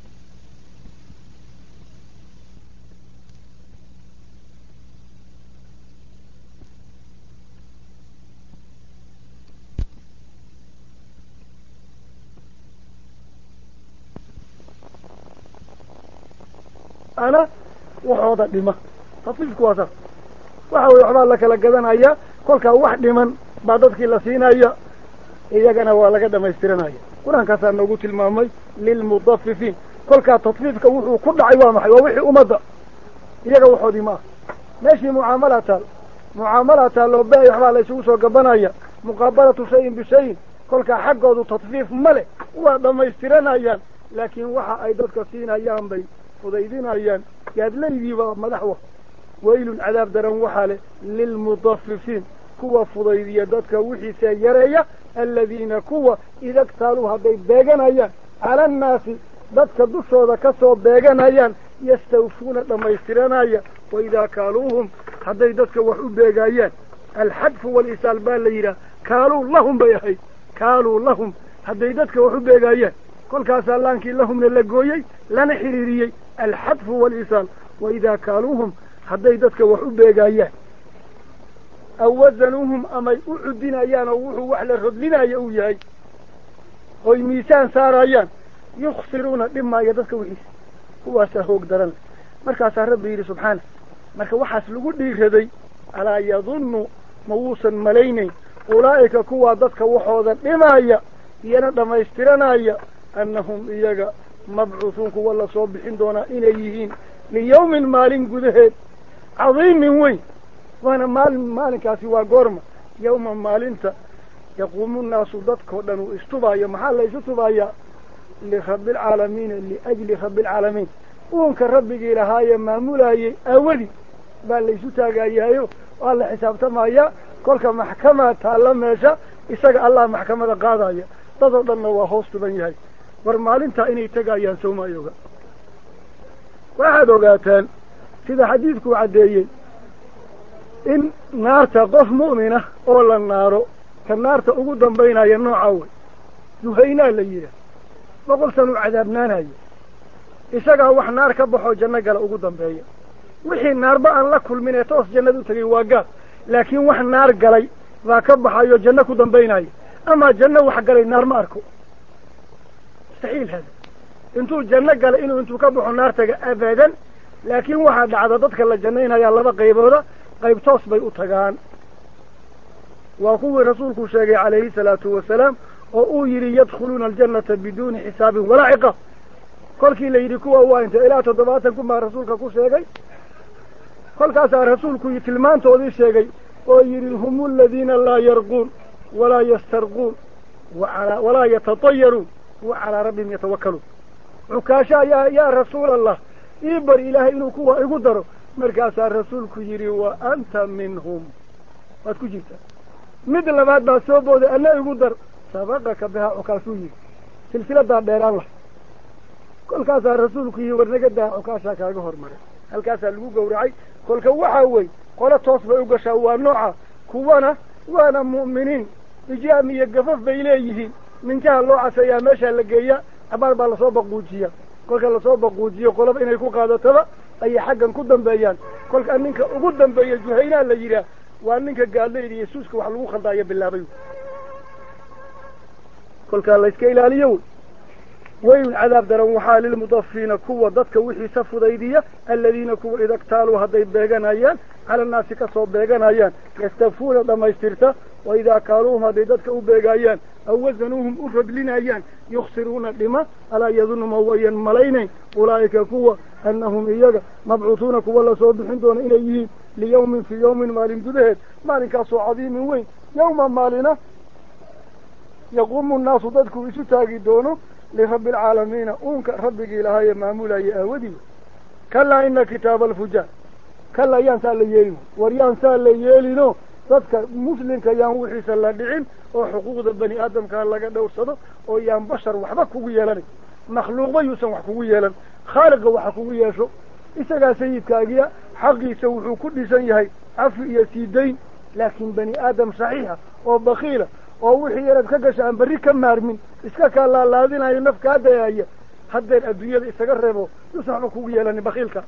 أنا وحوض لما تطفيف كواسا وحاول يحضر لك لقدان أيا كلك واحد من بعدك لسينا أيا إيا كان ولا قد ما يسترنا أيا قرآن كثر نقول المامي للمضففين كلك تطفيفك وحو كل عوامح ووحي أمضى إيا وحوض ما ماشي معاملة معاملة لو باي يحضر ليسوس وقبان أيا مقابلة شيء بشيء كلك حقه تطفيف ملك وهذا ما يسترنا أيا لكن وحا أيضا سينا أيام بي فضيدين أيان ياد ليدي مدحوه ويل عذاب درن وحاله للمطففين كوا فضيدية دادك وحي سيرية الذين كوا إذا اكتالوا هذي بيغان أيان على الناس دادك دسو دكسو بيغان أيان يستوفون لما يستران أيان وإذا كالوهم هذي دادك وحو بيغان أيان الحدف والإسال بالليلة كالوا لهم بيهي كالوا لهم هذي دادك وحو بيغان أيان كل كاسالانك لهم للقويي لنا حريريي الحدف والإيصال وإذا كالوهم حدي ددك وحو بيغايان أو وزنوهم أما يؤدين أيان أو وحو وحل الردلين أيوياي أو ميسان سار أيان يخسرون بما يددك وحيس هو سهوك درن مركز ربي سبحانه مركز وحاس لقود ديخذي ألا يظن موسى مليني أولئك كوا ددك وحوذا بما أيا ينادى ما يستران أيا أنهم إيجا مبعوثون كوالا صوبحين دونا إليهين ليوم مالين قدهد عظيم من وين وانا مال مالين كاسي وقرم يوم مالينتا يقوم الناس ضدك ودنو استبايا محال ليس استبايا لرب العالمين لأجل رب العالمين وانك ربك لهاي مامولاي أولي بل ليسو تاقايا والله حساب تمايا كلك محكمة تعلم يشاء إساق الله محكمة قاضايا تضغطنا وحوصت بنيهاي warmaalinta inay tagayaan Soomaaliya waxaad ogaataan sida xadiidku cadeeyay in naarta qof mu'min ah oo la naaro ka naarta ugu dambeynaya nooca way duhayna la yiraahdo boqol sano cadaabnaanayo isaga wax naar ka baxo janno gala ugu dambeeya wixii naarba aan la kulmin toos jannadu tagay waa gaar laakiin wax naar galay waa ka baxayo janno ku dambeynaya ama janno wax galay naar ma arko مستحيل هذا انتو الجنة قال انو انتو كبحوا النار تقى ابدا لكن واحد عددتك الجنين هيا الله قيبودا قيب تصبي اتقان وقوة رسولك شاقي عليه الصلاة والسلام وأويري يدخلون الجنة بدون حساب ولا عقاب كل كي ليركوا هو انت الى تضباتكم مع رسولك كو شاقي كل كاسا رسولك يتلمان تودي شاقي ويري هم الذين لا يرقون ولا يسترقون وعلى ولا يتطيرون وعلى ربهم يتوكلون عكاشا يا يا رسول الله يبر إلهي إنه كوا يقدروا مركاسا الرسول كيري وأنت منهم ما تكجيت مثل ما بعد سوبو ده أنا يقدر سبقك بها عكاشوي سلسلة ده دير الله كل كاسا الرسول كيري ورنجد ده عكاشا كاجهر مرة هل كاسا لو جورعي كل كوا حوي qola toos bay u gashaa waa nooca kuwana waana mu'miniin ijaam iyo gafaf bay leeyihiin minkaha loocaas ayaa meeshaa la geeyaa cabaar baa lasoo baquujiya kolka lasoo baquujiyo qolaba inay ku qaadataba ayay xaggan ku dambeeyaan kolka ninka ugu dambeeya juhaynaa la yidhaah waa ninka gaadlayda iyo suuska wax lagu khaldaayo bilaabay kolkaa layska ilaaliyo ويل عذاب درن وحا للمضفين كوا ضدك وحي سفديدية الذين كوا إذا اكتالوا هدي بيغانايان على الناس كسو بيغانايان يستفون لما يسترتا وإذا كالوهم هدي ضدك بيغايان أو وزنوهم أفدلنايان يخسرون لما ألا يظن مويا ملينين أولئك كوا أنهم إياك مبعوثون كوا الله صوبحين دون إليه ليوم في يوم مال جدهد مال كاسو عظيم وين يوم مالنا يقوم الناس ضدك ويسو دونه لرب العالمين أونك ربك إلهي معمولا يأودي كلا إن كتاب الفجار كلا ينسى ليالي وريانسى ليالي ضدك مسلم كيان وحي سلادعين وحقوق البني آدم كان لك دور صدق ويان بشر وحبك ويالني مخلوق ويسن وحكو يالن خالق وحكو ياسو إساقا سيد كاقيا حقي سوحو كل سنيهي عفي يسيدين لكن بني آدم صحيحة وبخيلة ووحي يرد كقش عن بريكا مارمين إسكاكا الله الذين هاي النفك هذا يا هذا الدنيا إسقربوا يصنعوا كويا لأن بخيلك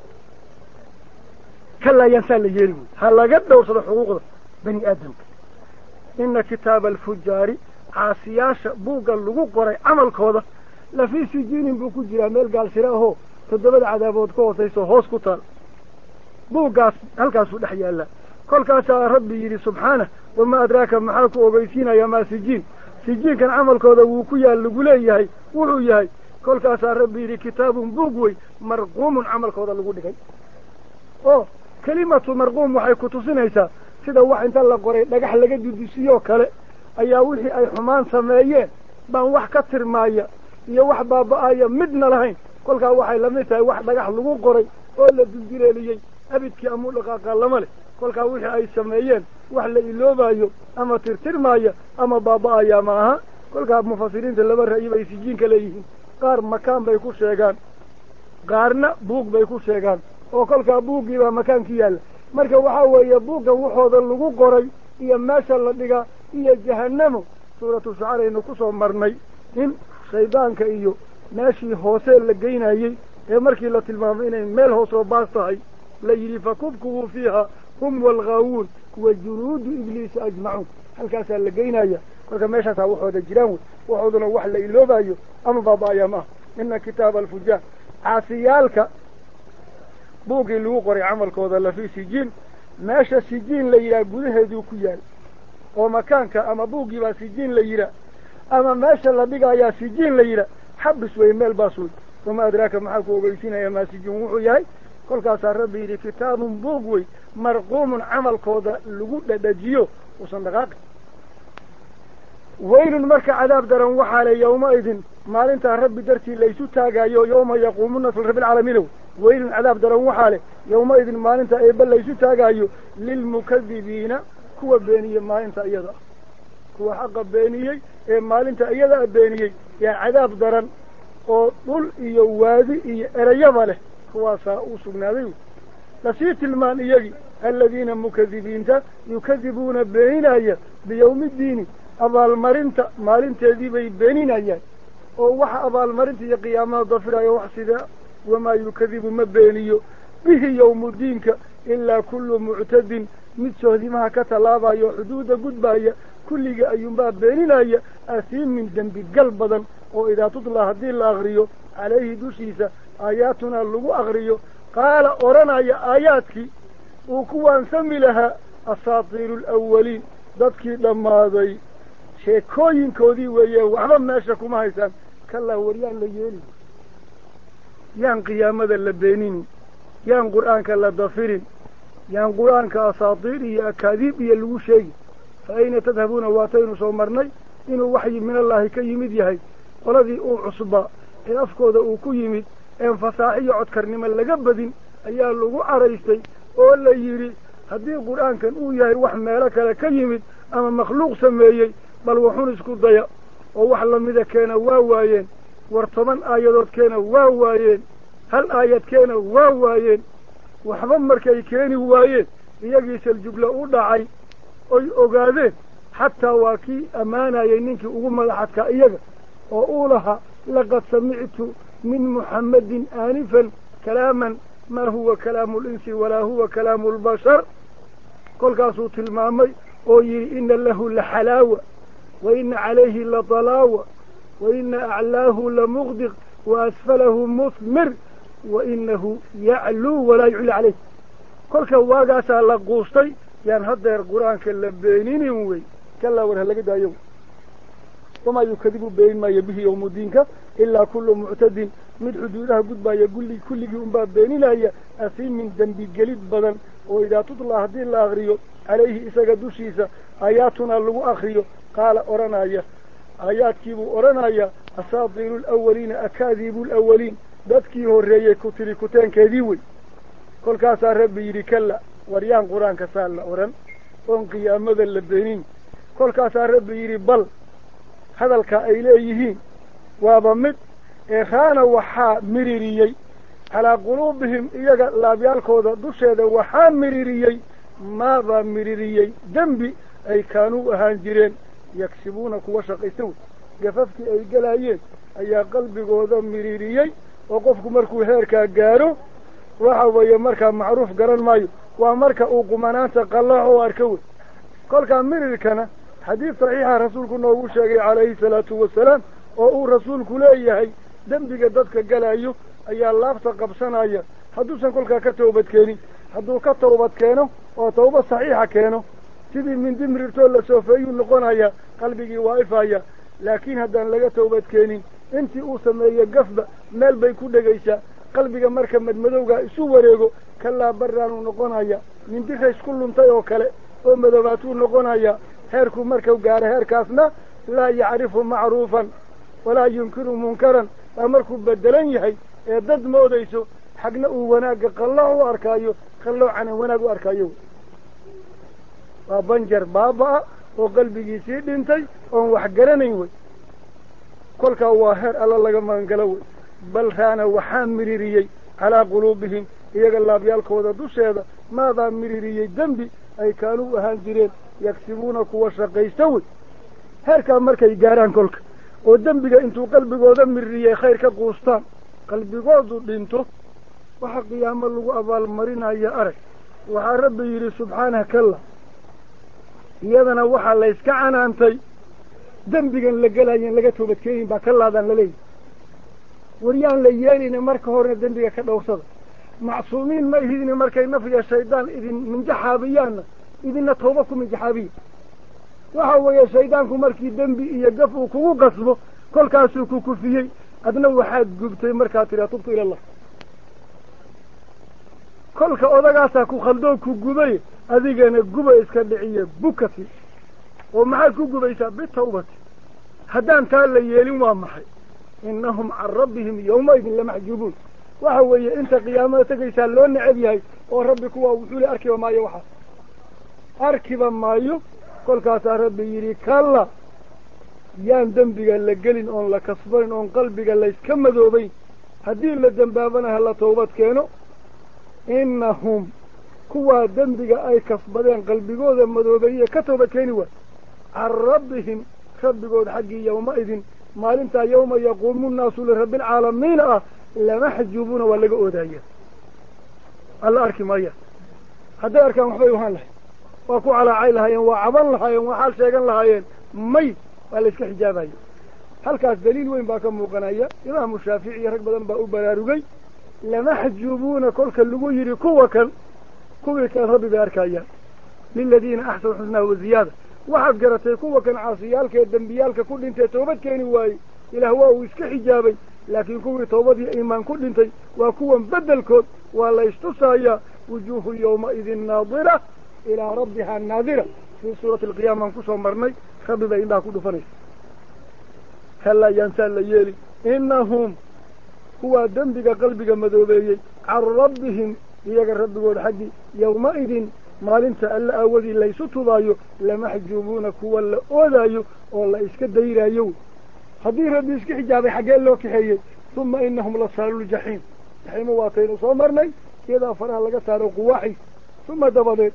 كلا ينسى اللي يلوي هلا قد وصل حقوق بني آدم إن كتاب الفجار عاسياش بوغا اللقوق وراي عمل كوضا لفي سجين بوكو جراميل قال سراهو تدبد عذابود كوضيسو هوس كتال بوغاس هل كاسو دحيا الله كل كاسا ربي يري سبحانه وما أدراك محاكو وبيسينا يا ما سجين سجين كان عمل كوضا وكويا اللقولي يهي وحو يهي كل كاسا ربي يري كتاب بوغوي مرقوم عمل كوضا اللقولي هاي أوه كلمة مرقوم وحي كتوسينيسا sida wax inta la qoray dhagax laga dudisiyo kale ayaa wixii ay xumaan sameeyeen baan wax ka tirmaaya iyo wax baaba'aya midna lahayn kolka waxay la mid tahay wax dhagax lagu qoray oo la duldileeliyay abidkii amu dhaqaaqa lama leh kolka wixii ay sameeyeen wax la iloobayo ama tirtirmaaya ama baaba'aya maaha kolka mufassiriinta laba ra'yi bay sijiin kale yihiin qaar makaan bay ku sheegaan qaarna buug bay ku sheegaan oo kolka buugii baa makaankii yaala marka waxa weeye buugga wuxooda lagu qoray iyo meesha la dhiga iyo jahannamo suuratu shu'ara inuu ku soo marnay in shaydaanka iyo meeshii hoose la geynayay ee markii la tilmaamay inay meel hoos oo baas tahay la yidhi fakubkubu fiiha hum walghaawuun wa junuudu ibliisa ajmacuun halkaasaa la geynaya kolka meeshaasaa waxooda jiraan wey waxooduna wax la iloobayo ama baaba'aya maaha ina kitaaba alfujaar caasiyaalka buuggii lagu qoray camalkooda la fi sijiin meesha sijiin la yidhaha gudaheeduu ku yaal oo makaanka ama buuggii baa sijiin la yidhaah ama meesha la dhigayaa sijiin la yidhaah xabis wey meel baas wey wama adraaka maxaa ku ogeysinaya maa sijiin wuxuu yahay kolkaasaa rabbi yidhi kitaabun buug wey marquumun camalkooda lagu dhadhajiyo usan dhaqaaqi waylun marka cadaab daran waxaa le yawmaidin maalintaa rabbi dartii laysu taagaayo yawma yaquumuna fi rabbilcaalamiin ويل عذاب درن وحاله يومئذ ما انت ايبل ليسو تاغايو للمكذبين كوا بينيه ما انت ايدا كوا حق بينيه اي ما انت ايدا بينيه يا عذاب درن oo dhul iyo waadi iyo erayaba leh kuwaasa u sugnaaday lasiit ilmaan iyagi alladina mukadibiinta yukadibuna beeninaya biyawmidiin abaal marinta maalinteedii bay beeninayaan oo waxa abaal marinta iyo qiyaamada dafirayo wax sida وما يكذب مبينيو به يوم الدينك إلا كل معتد متسهد ما كتلابا يحدود قدبايا كل أيوم بيننا أثيم من ذنب قلبا وإذا تطلع هذه الأغريو عليه دوشيسة آياتنا اللغو أغريو قال أرنا يا آياتك وكوان سمي لها أساطير الأولين ذاتك لما ذي شيكوين كودي ويا وعلم ناشكو ما هيسان كلا وريان ليالي يان قيامة اللبينين يان قرآنك اللدفرين يان قرآنك أساطير يا أكاذيب يا الوشي فأين تذهبون واتين صومرني إنه وحي من الله كيمد يهي والذي أو عصبا إن أفكود أو كيمد إن فصاحي عدكر نما لقبدين أيها اللغو عريستي ولا يري هذه القرآن كان أو يهي وحمالك لكيمد أما مخلوق سميي بل وحون اسكو ضياء ووحلا مذا كان واوايين وارتمن آيات كانوا واوايين هل آيات كانوا واوايين وحبا مركي كانوا واوايين iyagii saljugla u dhacay oy ogaadeen xataa waa kii ammaanayay ninkii ugu madaxadkaa iyaga oo uu lahaa laqad samictu min muxammadin aanifan kalaaman maa huwa kalaamu linsi walaa huwa kalaamu lbashar kolkaasuu tilmaamay oo yidhi ina lahu laxalaawa wa ina calayhi latalaawa wa ina aclaahu lamuqdiq wa asfalahu musmir wa inahu yacluu walaa yucli calayh kolka waagaasaa la quustay yaan haddeer qur-aanka la beeninin wey kalaa war ha laga daayo wamaa yukadibu beenin maayo bihi yowmudiinka ilaa kullu muctadin mid xuduudaha gudbaaya gulli kulligii unbaa beeninaya asiimin dembigelid badan oo idaa tutlaa haddii la akriyo calayhi isaga dushiisa aayaatuna lagu akriyo qaala odhanaya aayaadkiibuu odhanaya asaatiiru alawaliina akaadiibu alawaliin dadkii horreeyey ku tiri kuteenkeedii wey kolkaasaa rabbi yidhi kalla waryaan qur-aanka saa la odhan oon qiyaamada la beenin kolkaasaa rabbi yidhi bal hadalka ay leeyihiin waaba mid ee raana waxaa miririyey calaa quluubihim iyaga laabyaalkooda dusheeda waxaa miririyey maabaa miririyey dembi ay kaanuu ahaan jireen yagsibuuna kuwa shaqaysta wey gafafkii ay gelaayeen ayaa qalbigooda miririyey oo qofku markuu heerkaa gaaro waxa weeye markaa macruuf garan maayo waa marka uu qumanaanta qallax oo arka wey kolkaa mirirkana xadiid saxiixa rasuulku noogu sheegay calayhi salaatu wasalaam oo uu rasuulku leeyahay dembiga dadka galayo ayaa laabta qabsanaya hadduusan kolkaa ka toobad keenin hadduu ka toobad keeno oo tawba saxiixa keeno sidii mindi mirirtoo la soofeeyuu noqonaya qalbigii waa ifaya laakiin haddaan laga toobad keenin intii uu sameeye gafba meel bay ku dhegaysaa qalbiga marka madmadowgaa isu wareego kalaa baraanuu noqonaya mindi rays ku luntay oo kale oo madobaatuu noqonaya heerku markau gaaro heerkaasna laa yacrifu macruufan walaa yunkiru munkaran baa markuu bedelan yahay ee dad moodayso xagna uu wanaagga qallooc u arkaayo qalloocana wanaag u arkaayo waa banjar baaba-a oo qalbigiisii dhintay oon wax garanayn wey kolkaa waa heer alla laga magangalo wey bal raana waxaa miririyey calaa quluubihim iyaga laabyaalkooda dusheeda maadaa miririyey dembi ay kaanuu ahaan jireen yagsibuuna kuwa shaqaysta wey heerkaa markay gaaraan kolka oo dembiga intuu qalbigooda miririyey khayr ka quustaan qalbigoodu dhinto waxa qiyaamo lagu abaalmarinaya arag waxaa rabbi yidhi subxaanah kalla iyadana waxaa la yska canaantay dembigan la gelayen laga toobadkeenin baa ka laadaan laleeyahy waryaan la yeelina marka horena dembiga ka dhowrsada macsuumiin ma ihidini markay nafya shaydaan idin minjaxaabiyaanna idinna tooba ku minjaxaabiya waxa weeye shaydaanku markii dembi iyo gaf uu kugu qasbo kolkaasuu ku kufiyey adna waxaad gubtay markaad tidhaa tubtu ilallah kolka odagaasaa ku khaldoo ku gubay adigana guba iska dhiciye bukati oo maxaad ku gubaysaa bitawbati haddaan taa la yeelin waa maxay innahum can rabbihim yawmaidin lamaxjuubuun waxa weeye inta qiyaamada tegaysaa loo necab yahay oo rabbi kuwaa wuxuu le arkiba maayo waxaas arkiba maayo kolkaasaa rabbi yidhi kalla yaan dembiga la gelin oon la kasbayn oon qalbiga layska madoobayn haddii la dembaabana ha la toobad keeno innahum kuwaa dembiga ay kasbadeen qalbigooda madoobeeye ka toobad keeni waay can rabbihim rabbigood xaggii yawma-idin maalintaa yawma yaquumu nnaasu lirabbialcaalamiina ah lamaxjuubuuna waa laga oodaya alla arki maya hadday arkaan waxbay uhaan lahayn waa ku calaacay lahaayeen waa caban lahaayeen waa xaal sheegan lahaayeen may waa la iska xijaabaya halkaas daliil weyn baa ka muuqanaya imaamu shaafici iyo rag badan baa u baraarugay lamaxjuubuuna kolka lagu yidhi kuwa kan kuwii kan rabbi bay arkayaan liladiina axsanu xusnaa waziyaada waxaad garatay kuwa kan caasiyaalka ee dembiyaalka ku dhintay toobad keeni waayey ilaah waa uu iska xijaabay laakiin kuwii toobadii iimaan ku dhintay waa kuwan beddelkood waa la istusaaya wujuuhu yawmaidin naadira ilaa rabbihaa naadira fii suurati alqiyaama aan kusoo marnay rabbi bay indhaha ku dhufanaysa kallaa yaansaan la yeeli innahum kuwaa dembiga qalbiga madoobeeyey can rabbihim iyaga rabbigood xaggii yawma-idin maalinta alla aawadii laysu tubaayo lamaxjuubuuna kuwa la oodaayo oo la iska dayraayo haddii rabbi iska xijaabay xaggee loo kaxeeyey uma inahum la saaluljaxiim jaxiimo waataynu soo marnay iyadaa faraha laga saaro quwaaxi ثم دبدت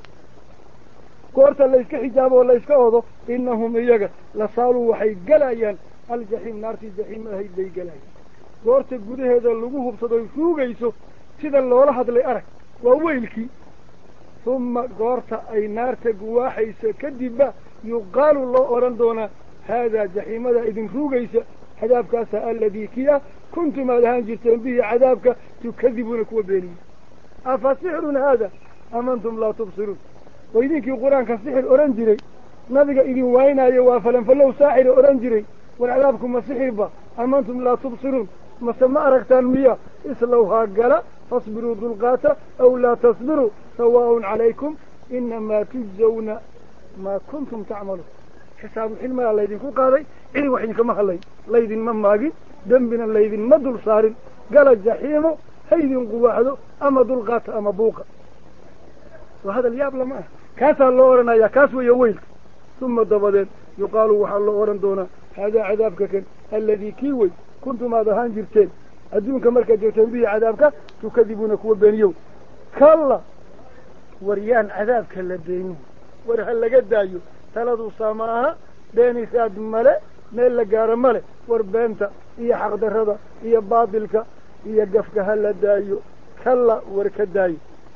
قورت اللي يسك حجابه ولا يسك أوضو إنهم إيجا لصالوا وحي قلايا الجحيم نارتي الجحيم هيد لي قلايا قورت قده هذا اللقوه بصدو يسوق يسو سيدا اللولحة اللي أرك وويلكي ثم قورت أي نارتك واحيس كدبا يقال الله أرندونا هذا جحيم هذا إذن روغيس عذابك الذي كيا كنتم الآن جرتم به عذابك تكذبونك وبيني أفسحر هذا أم أنتم لا تبصرون وإذنك القرآن كسحر أورنجري نبقى إذن وين يوافلا فلو ساحر أورنجري والعذابكم مسحر با أم أنتم لا تبصرون ما سمع ركتان مياه إسلوها قال فاصبروا ذلقاتا أو لا تصبروا سواء عليكم إنما تجزون ما كنتم تعملون حساب الحلم الله يدين كو قاضي إلي وحين كما خلي ليدين مماقي دنبنا ليدين مدل صار قال الجحيم هيدين قواعدو أما ذلقات أما بوقا وهذا الياب لما كاسا الله ورنا يا كاس ويويل ثم دبدين يقالوا وحا الله ورن دونا هذا عذابك كن الذي كيوي كنتم هذا هانجرتين أدونك مركز جرتين به عذابك تكذبونك وبينيو كالله وريان عذابك اللبينيو ورهل لقد دايو ثلاث سماها بين ساد ملأ ميل لقار ملأ وربنتا هي حق دردا هي باطلك هي قفك هل دايو كلا وركدايو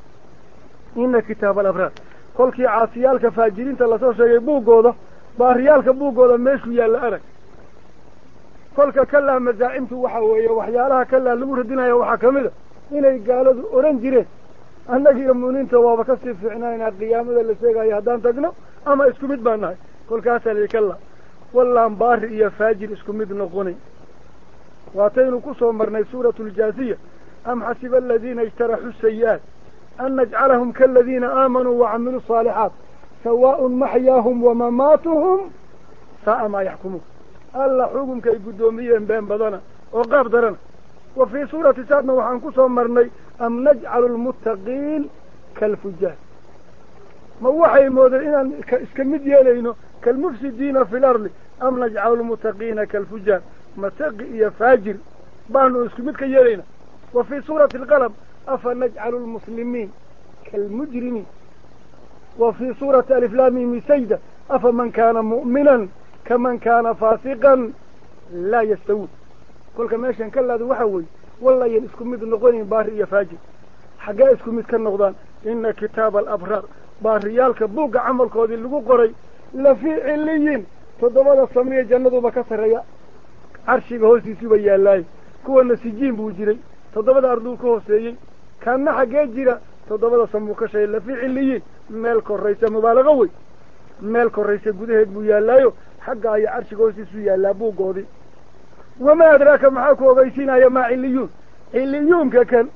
إن كتاب الأبرار كل كي عاصيالك فاجرين تلاتو شيء بوقوده باريالك بوقوده ميشو يالا أرك كل كلا مزاعمته وحوية وحيالها كلا لمر الدنيا وحكمده إني قالوا أورنجرين أنك يمونين توابك في عناينا القيامة اللي سيقا يهدان تقنو أما اسكمد بانهاي كل كاسا ليك الله والله مبار إيا فاجر اسكمد نقوني واتينو كسو مرني سورة الجاثية أم حسب الذين اجترحوا السيئات أن نجعلهم كالذين آمنوا وعملوا الصالحات سواء محياهم ومماتهم ساء ما يحكمون الله حكم كي قدوميا بين بدنا وقاب درنا وفي سورة سادنا وحن كسو مرني أم نجعل المتقين كالفجار ما وحي مودرين اسكمد يلينو كالمفسدين في الأرض أم نجعل المتقين كالفجار متقي يا فاجر بانو اسكمد كيلينا وفي سورة القلم أفنجعل المسلمين كالمجرمين وفي سورة ألف لام ميم سيدة أفمن كان مؤمنا كمن كان فاسقا لا يستوون كل كماشان كلا ذو وحوي والله ينسكم مد نقولين باري يا فاجر حقا اسكم مد كالنقضان إن كتاب الأبرار باريالك بوق عمل كودي اللي قري لفي عليين تضمن الصمية جنة بكسر يا عرشي بهوسي سوى الله كوا نسيجين بوجري تضمن أرضو كوسي كان حقا جرا تضمن صموك شيء لفي عليين مالك الرئيس مبالغوي مالك الرئيس قده بو يا الله حقا يا عرشي بهوسي سوى الله بوق قودي وما أدراك معاك وبيسينا يا ما عليون عليون كان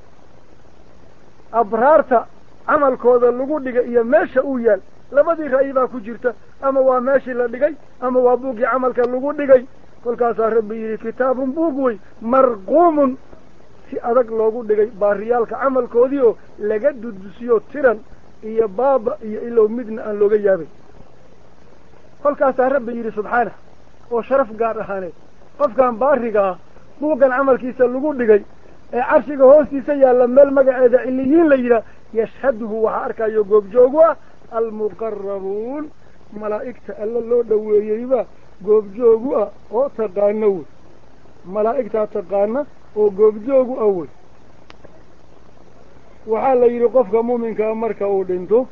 أبرارتا عمل كودا اللقو ديغا إيا ماشا اويال لبدي غايبا كجيرتا أما وا ماشي لديغي أما وا بوغي عمل كاللقو ديغي كل كاسا ربي كتاب بوغوي مرقوم في أدق لقو ديغي باريالك عمل كوديو لقد دودسيو تيران إيا بابا إيا إلو مدن أن لغا يابي كل كاسا ربي سبحانه وشرف قارهاني قف كان باريغا بوغان عمل كيسا اللقو ديغي عرشيغا هوستي سيالا ميل مقعيدا عليين ليرا يشهده وحاركا يقوب جوغوا المقربون ملائكة ألا اللو دوييبا قوب جوغوا او تقانو ملائكة تقانا وقوب جوغوا أول وحالا يرقفك مؤمنك أمرك أولينتو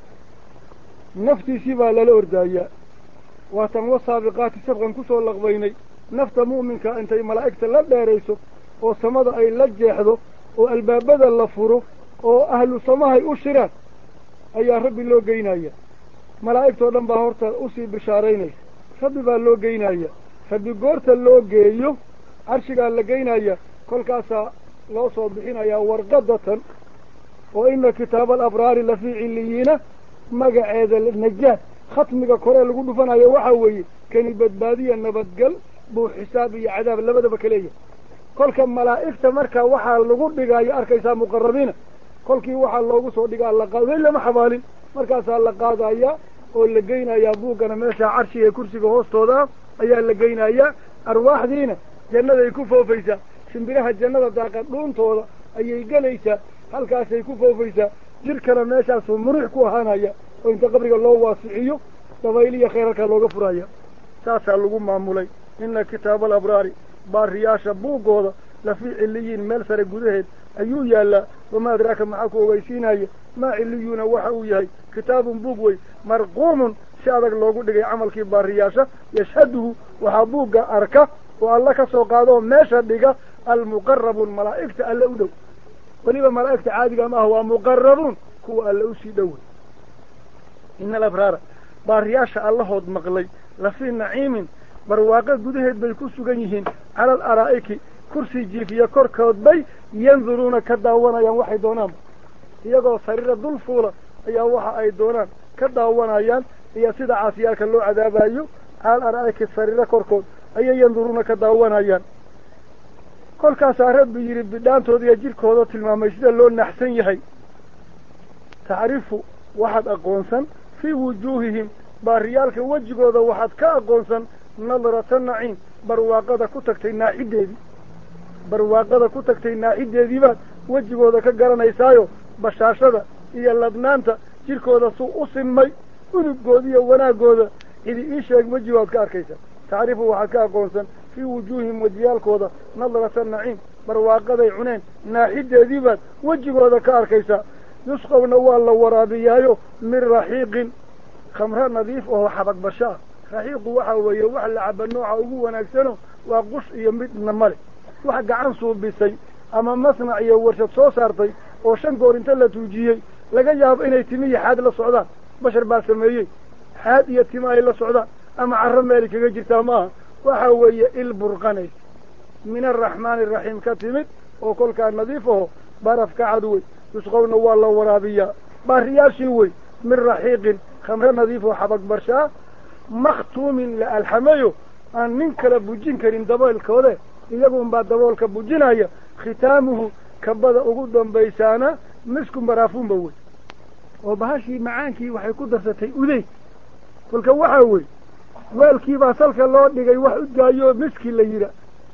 نفتي سيبا للأردايا واتنوى سابقات سبقا كسو اللغبيني نفت مؤمنك أنت ملائكة لا داريسو وصمد أي لجيحدو والبابدا اللفورو oo ahlu samahay u shiraan ayaa rabbi loo geynaya malaa'igtoo dhan baa horta usii bishaaraynaysa rabbi baa loo geynaya rabbi goorta loo geeyo carshigaa la geynaya kolkaasaa loo soo bixinayaa warqadatan oo ina kitaaba alabraari lafii ciliyiina magaceeda najaad khatmiga koree lagu dhufanayo waxaa weeye kani badbaadiya nabadgal buu xisaab iyo cadaab labadaba ka leeyahay kolka malaa'igta markaa waxaa lagu dhigayo arkaysaa muqarabiina kolkii waxaa loogu soo dhigaa la qaado way lama xabaalin markaasaa la qaadayaa oo la geynayaa buuggana meesha carshiga ee kursiga hoostooda ayaa la geynayaa arwaaxdiina jannaday ku foofaysaa shimbiraha jannada daaqa dhuuntooda ayay gelaysaa halkaasay ku foofaysaa jirkana meeshaasuu murix ku ahaanaya oo inta qabriga loo waasiciyo dabayliya khayrarka looga furaya saasaa lagu maamulay ina kitaaba alabraari baariyaasha buuggooda lafii ciliyiin meel sare gudaheed ayuu yaallaa wamaa adraaka maxaa ku ogeysiinaya maa ciliyuuna waxa uu yahay kitaabun buug wey marquumun si adag loogu dhigay camalkii baariyaasha yashhaduhu waxaa buugga arka oo alla ka soo qaadoo meesha dhiga almuqarabuun malaa'igta alle u dhow weliba malaa'igta caadiga ma ah waa muqarabuun kuwa alle usii dhowey ina alabraara baariyaasha allahood maqlay lafii naciimin barwaaqo gudaheed bay ku sugan yihiin cala alaraa'iki kursi jiifiya korkood bay yanduruuna ka daawanayaan waxay doonaanba iyagoo sariira dul fuula ayaa waxa ay doonaan ka daawanayaan iyo sida caasiyaalka loo cadaabayo cala alaraa'iki sariiro korkood ayay yanduruuna ka daawanayaan kolkaasaa rabbi yidhi bidhaantooda iyo jirkooda tilmaamay sida loo naxsan yahay tacrifu waxaad aqoonsan fii wujuuhihim baariyaalka wejigooda waxaad ka aqoonsan nadrata naciim barwaaqada ku tagtay naaxideedii barwaaqada ku tagtay naaxideedii baad wejigooda ka garanaysaayo bashaashada iyo ladnaanta jirkooda suu u sinmay unugooda iyo wanaagooda cidi ii sheeg wejigood ka arkaysa tacrifu waxaad ka aqoonsan fii wujuuhihim wejiyaalkooda nadrata naciim barwaaqaday cuneen naaxideedii baad wejigooda ka arkaysaa yusqowna waa la waraabiyaayo min raxiiqin khamre nadiif oo xabag basho ah raxiiqu waxa weeye wax la caba nooca ugu wanaagsano waa qush iyo midna male wax gacan suubisay ama masnac iyo warshad soo saartay oo shan goor inta la tuujiyey laga yaabo inay timi iyo xaad la socdaan bashar baa sameeyey xaad iyo timo ay la socdaan ama carro meeli kaga jirtaa maaha waxa weeye il burqanays min araxmaani araxiim ka timid oo kolkaa nadiif aho baraf ka cad wey yusqowna waa la waraabiyaa baariyaashii wey min raxiiqin khamre nadiif oo xabag barshaa makhtuumin la alxamayo aan nin kala bujin karin daboolkoode iyagun baa daboolka bujinaya khitaamuhu kabada ugu dambaysaana misku maraafuunba wey oo bahashii macaankii waxay ku darsatay udey kolka waxaa wey weelkiibaa salka loo dhigay wax udgaayo miski la yidha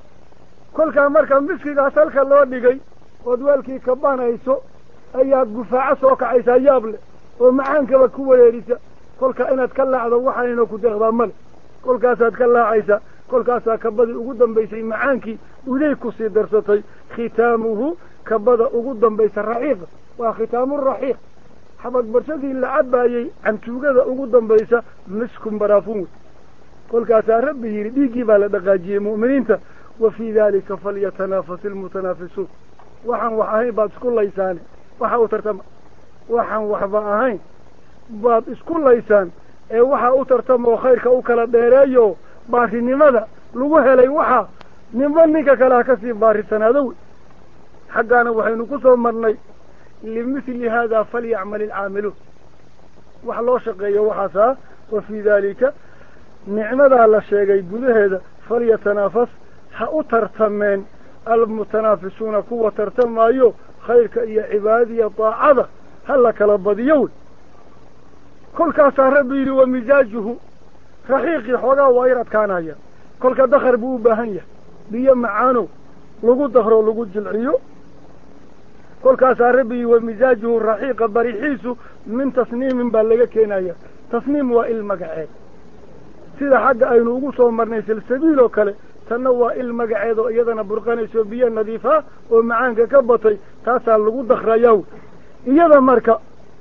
kolkaa marka miskigaa salka loo dhigay ood weelkii kabanayso ayaad gufaaco soo kacaysaa yaab leh oo macaankaba ku wareerisa kolka inaad ka laacdo waxaanayna ku deeqdaa male kolkaasaad ka laacaysa kolkaasaa kabadii ugu dambaysay macaankii uday kusii darsatay khitaamuhu kabada ugu dambaysa raxiiqa waa khitaamu raxiiq xabag barshadii la cabaayey cantuugada ugu dambaysa miskun baraafuun wey kolkaasaa rabbi yidhi dhiiggii baa la dhaqaajiyey mu'miniinta wa fii daalika falyatanafasi almutanaafisuun waxaan wax ahayn baad isku laysaane waxa u tartama waxaan waxba ahayn baad isku laysaan ee waxaa u tartamoo khayrka u kala dheereeyo baarinimada lagu helay waxaa ninba ninka kale ha kasii baarisanaado wey xaggaana waxaynu ku soo marnay limithli haadaa falyacmal ilcaamiluun wax loo shaqeeyo waxaasaa wa fii daalika nicmadaa la sheegay gudaheeda falyatanaafas ha u tartameen almutanaafisuuna kuwa tartamaayo khayrka iyo cibaadada iyo daacada ha la kala badiyo wey kolkaasaa rabbi yidhi wa misaajuhu raxiiqii xoogaa waa yar adkaanaya kolka dakar buu u baahan yahay biyo macaano lagu dakro lagu jilciyo kolkaasaa rabbi yidhi wa misaajuhu raxiiqa barixiisu min tasniimin baa laga keenaya tasniim waa il magaceed sida xagga aynu ugu soo marnay salsabiil oo kale tanna waa il magaceed oo iyadana burqanayso biyo nadiifa oo macaanka ka batay taasaa lagu dakrayaa iyada marka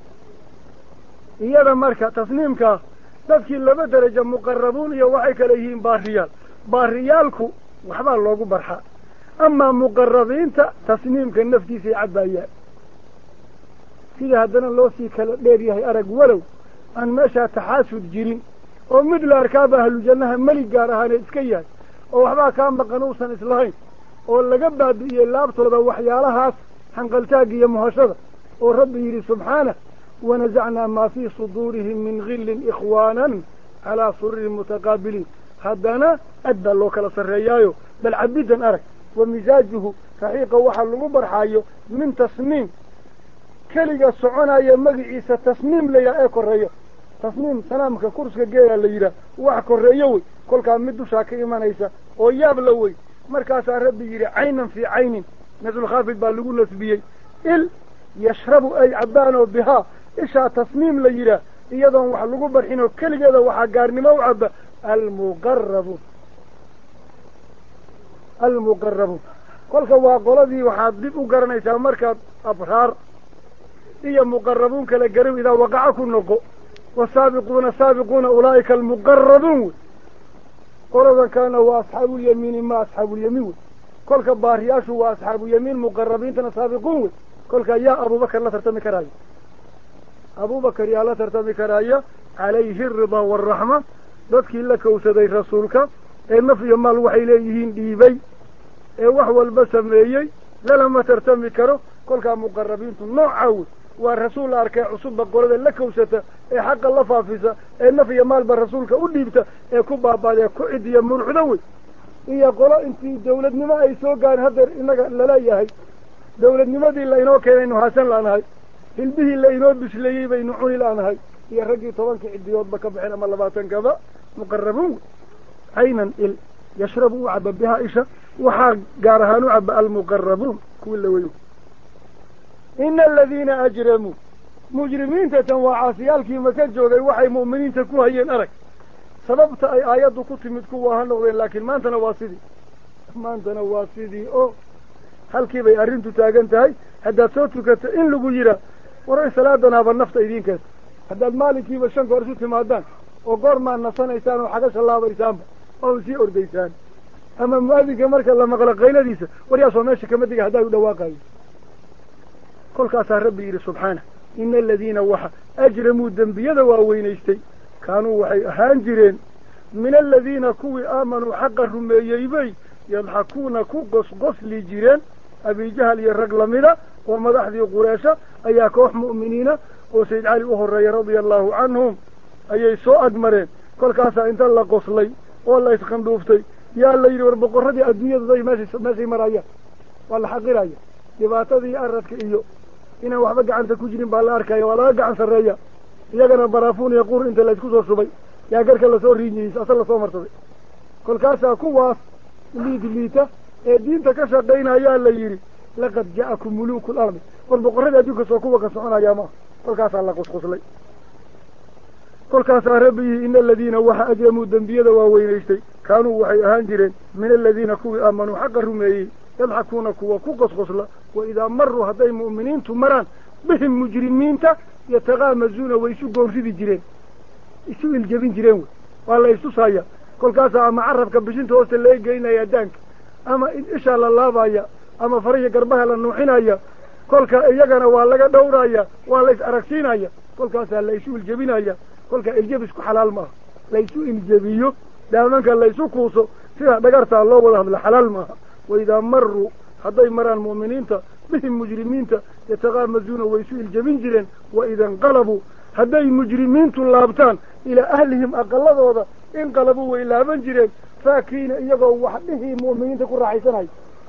iyada marka tasniimkaa dadkii laba deraja muqarabuun iyo waxay kale yihiin baariyaal baariyaalku waxbaa loogu barxaa amaa muqarabiinta tasniimka naftiisay cabbaayaan sida haddana loo sii kala dheer yahay arag walow aan meeshaa taxaasud jirin oo mid la arkaaba ahlujannaha melig gaar ahaane iska yahay oo waxbaa kaa maqan uusan islahayn oo laga baabi'iyey laabtooda waxyaalahaas hanqaltaagga iyo muhashada oo rabbi yidhi subxaanah ونزعنا ما في صدورهم من غل إخوانا على سرر متقابلين هدانا أدى الله كلا سريايو بل عبيدا أرك ومزاجه رحيقا وحا لغبر حايو من تصميم كلغا سعونا يمغي إيسا تصميم ليا ايكو الرئيو تصميم سلامك كورسك جيا ليرا وحكو الرئيوي كل كان مدو شاكي إيمان إيسا وياب لوي مركاسا ربي يري عينا في عين نزل خافت بالغول نسبيي إل yashrabu ay cabbaanoo bihaa ishaa tasmiim la yidhaah iyadoon wax lagu barxinoo keligeeda waxaa gaarnimo u cabba almuqarabuun almuqarabuun kolka waa qoladii waxaad dib u garanaysaa markaad abraar iyo muqarabuun kala garan idaa waqaca ku noqo wasaabiquuna saabiquuna ulaa'ika almuqarabuun wey qoladan kalena waa asxaabulyamiini ma asxaabulyamiin wey kolka baariyaashu waa asxaabulyamiin muqarabiintana saabiquun wey kolka yaa abubakar la tartami karaayo abubakar yaa la tartami karaaya calayhi aridaa waaraxma dadkii la kowsaday rasuulka ee naf iyo maal waxay leeyihiin dhiibay ee wax walba sameeyey lalama tartami karo kolkaa muqarabiintu noocaa wey waa rasuul la arkay cusubba qolada la kowsata ee xaqa la faafisa ee naf iyo maalba rasuulka u dhiibta ee ku baabaadee ku cidiya muruxda wey iyo qolo intii dawladnimo ay soo gaareen haddeer inaga laleeyahay dawladnimadii la inoo keenaynu haasan laanahay hilbihii la inoo bisleeyey baynu cuni laanahay iyo raggii tobanka cidiyoodba ka baxeen ama labaatankaba muqarabuun caynan il yashrabu u caba bihaa isha waxaa gaar ahaan u caba almuqarabuun kuwi la weyo ina aladiina ajramuu mujrimiinta tan waa caasiyaalkii maka joogay waxay mu'miniinta ku hayeen arag sababta ay aayaddu ku timid kuwa ha noqdeen laakiin maantana waa sidii maantana waa sidii oo halkii bay arrintu taagan tahay haddaad soo tukato in lagu yihaa waray salaadanaaba nafta idinkees haddaad maalinkiiba shan goor isu timaadaan oo goor maad nasanaysaan oo xaga shallaabaysaanba oo sii ordaysaan ama mu-adinka marka la maqlo qayladiisa waryaasoo meesha kama diga haddaa u dhawaaqayo kolkaasaa rabbi yidhi subxaanah ina aladiina waxa ajramuu dembiyada waaweynaystay kaanuu waxay ahaan jireen min aladiina kuwii aamanuu xaqa rumeeyey bay yadxakuuna ku qosqosli jireen abijahal iyo rag lamida oo madaxdii qureesha ayaa koox mu'miniina oo sayd cali u horreeya radia allahu canhum ayay soo agmareen kolkaasaa inta la qoslay oo la isqandhuuftay yaa la yidhi war boqorradii adduunyada day meesha meeshay marayaan waa la xaqiraya dhibaatadii aradka iyo inaan waxba gacanta ku jirin baa la arkaya waa laga gacan sarreeya iyagana baraafuun iyo qur inta laysku soo shubay yaa garka lasoo riinyeyey asa lasoo marsaday kolkaasaa kuwaas liid liita ee diinta ka shaqaynayaa la yidhi laqad ja'akum muluuku lardi war boqorradii adduunka soo kuwa ka soconayaa maaha kolkaasaa la qusquslay kolkaasaa rabbiyihi ina aladiina waxa ajramuu dembiyada waaweynaystay kaanuu waxay ahaan jireen min aladiina kuwii aamanuu xaqa rumeeyey yadxakuuna kuwa ku qosqosla wa idaa maruu hadday mu'miniintu maraan bihim mujrimiinta yataqaamazuuna way isu goonridi jireen isu iljabin jireen wey waa la istusaya kolkaasaa ama carabka bishinta hoosta laga gelinaya daanka ama ishaa la laabaya ama farahiya garbaha la nuuxinaya kolka iyagana waa laga dhowraya waa la is aragsiinaya kolkaasaa la isu iljabinaya kolkaa iljab isku xalaal maaha la isu iljabiyo daamanka la isu kuuso sida dhagartaa loo wada hadla xalaal maaha waidaa maruu hadday maraan mu'miniinta bihim mujrimiinta yataqaamazuuna way isu iljabin jireen waida inqalabuu hadday mujrimiintu laabtaan ilaa ahlihim aqaladooda inqalabuu way laaban jireen faakiina iyagoo wax dhihii mu'miniinta ku raaxaysanayo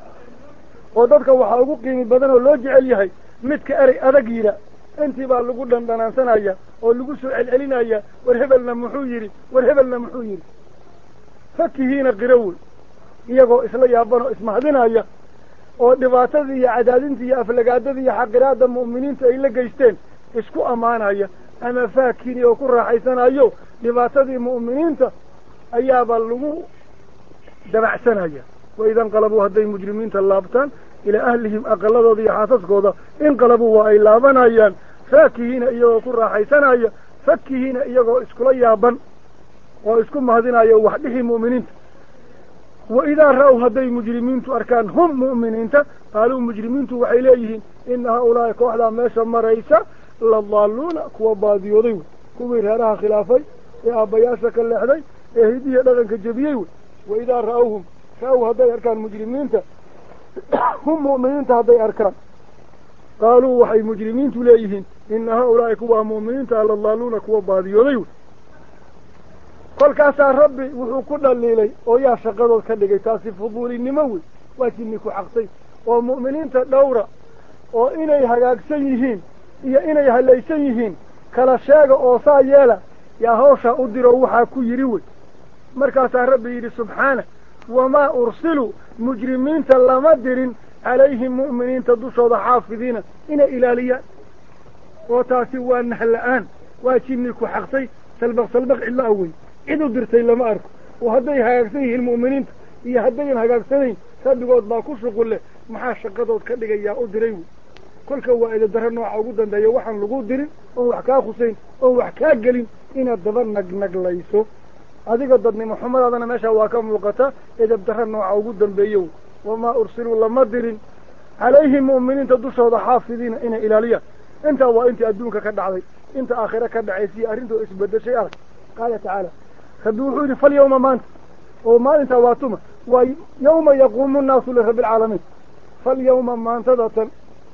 oo dadka waxaa ugu qiimi badan oo loo jecel yahay midka erey adag yidha intii baa lagu dhandhanaansanaya oo lagu soo celcelinaya war hebelna muxuu yidhi war hebelna muxuu yidhi fakihiina qiro wey iyagoo isla yaaban oo ismahadinaya oo dhibaatadii iyo cadaadintii iyo aflagaadadii iyo xaqiraadda mu'miniinta ay la geysteen isku ammaanaya ama faakini oo ku raaxaysanayo dhibaatadii mu'miniinta ayaaba lagu dabacsanaya waida inqalabuu hadday mujrimiinta laabtaan ilaa ahlihim aqaladooda iyo xaasaskooda inqalabuu waa ay laabanayaan faakihiina iyagoo ku raaxaysanaya fakihiina iyagoo iskula yaaban oo isku mahadinaya wax dhixii mu'miniinta waidaa ra-w hadday mujrimiintu arkaan hum mu'miniinta qaaluu mujrimiintu waxay leeyihiin ina haa-ulaa'i kooxdaa meesha maraysa la daaluuna kuwa baadiyooday wey kuwii reeraha khilaafay ee aabbayaasha ka leexday ee hidiya dhaqanka jebiyey wey waidaa ra-whum ra-w hadday arkaan mujrimiinta hum mu'miniinta hadday arkaan qaaluu waxay mujrimiintu leeyihiin ina haa-ulaa'i kuwaa mu'miniinta la daaluuna kuwa baadiyooday wey kolkaasaa rabbi wuxuu ku dhaliilay oo yaa shaqadood ka dhigay taasi fuduulinimo wey waa jinni ku xaqtay oo mu'miniinta dhowra oo inay hagaagsan yihiin iyo inay halaysan yihiin kala sheega oo saa yeela yaa hawshaa u diro waxaa ku yidhi wey markaasaa rabbi yidhi subxaana wamaa ursiluu mujrimiinta lama dirin عليهم مؤمنين تدوشوا حافظين إن إلاليا وتاسي ونهلآن واشينيكو حقتي سلبق سلبق إلا أول إذا درتي لما أركو وهدي هاكسيه المؤمنين يهدين هاكسيه صدقوا باكو شغل له maxaa shaqadood ka dhigayaa u diray kolka waa ida dara nooca ugu dambeeya waxaan lagu dirin oo wax ka khuseyn oo wax ka galin inaad daba nagnaglayso adiga dadnimo xumadaadana meesha waa ka muuqata ida dara nooca ugu dambeeyo wama ursilu lama dirin calayhim mu'miniinta dushooda xaafidiina ina ilaaliya inta waa inta adduunka ka dhacday inta aakhira ka dhacaysay arrintu isbedeshay arag qaala tacaala rabbuhu yiri fal yawma maanta oo maalinta waatuma wa yawma yaqumu an-naasu li rabbil alamin فاليوم ما انتظرت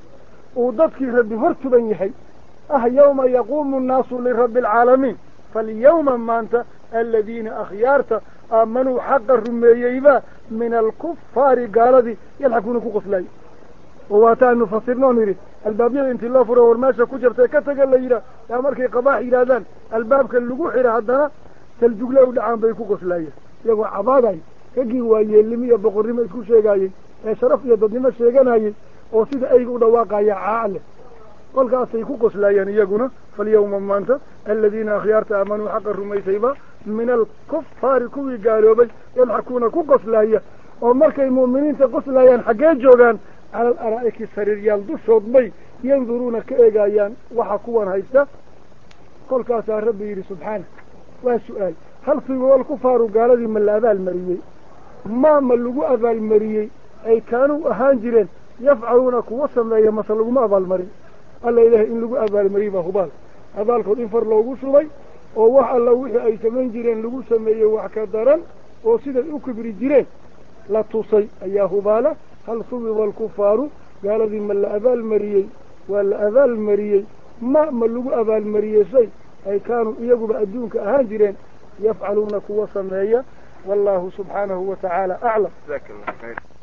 وضدك ربي هرتبا يحي اه يوم يقوم الناس لرب العالمين فاليوم ما انت الذين اخيارت امنوا حق الرمييبا من الكفار قال ذي يلحقون كوكس لاي وواتان نفسرنا نري الباب ينتي الله فره ورماشا كجرت كتقل ليلة يا مركي قضاء إلادان الباب كاللقوح إلى هدنا تلجوك له لعام بيكوكس لاي يقول عباداي يجي ويلمي يبقى الرمي كل شيء قايل شرف يضدنا شيئا oo sida ay u dhawaaqaya caale kolkaas ay ku qoslayaan iyaguna falyawma maanta alladina akhyarta amanu haqa rumaysayba min al-kuffar kuwi gaaloobay yalxakuna ku qoslaya oo markay muuminiinta qoslayaan xagee joogaan ala al-araa'iki sariiryaal dushood bay yanzuruna ka eegayaan waxa kuwan haysta kolkaas rabbi yiri subhana waa su'aal hal fi wal kufaru gaaladii ma la abaal mariyay ma ma lagu abaal mariyay ay kaanu ahaan jireen يفعلون كوسم لا يمسلوا ما أبال مري الله إله إن لقوا أبال مري بهبال أبال كود إنفر لوجو سوي أو واحد لو وحي أي ثمن جيران لقوا سمية وحكدران أو سيد الأكبر جيران لا توصي أيه هبالة هل صوي والكفار قال ذي من أبال مري ولا أبال مري ما ملقوا أبال مري شيء أي كانوا يجوا أدونك أهاجرين يفعلون كوسم والله سبحانه وتعالى أعلم.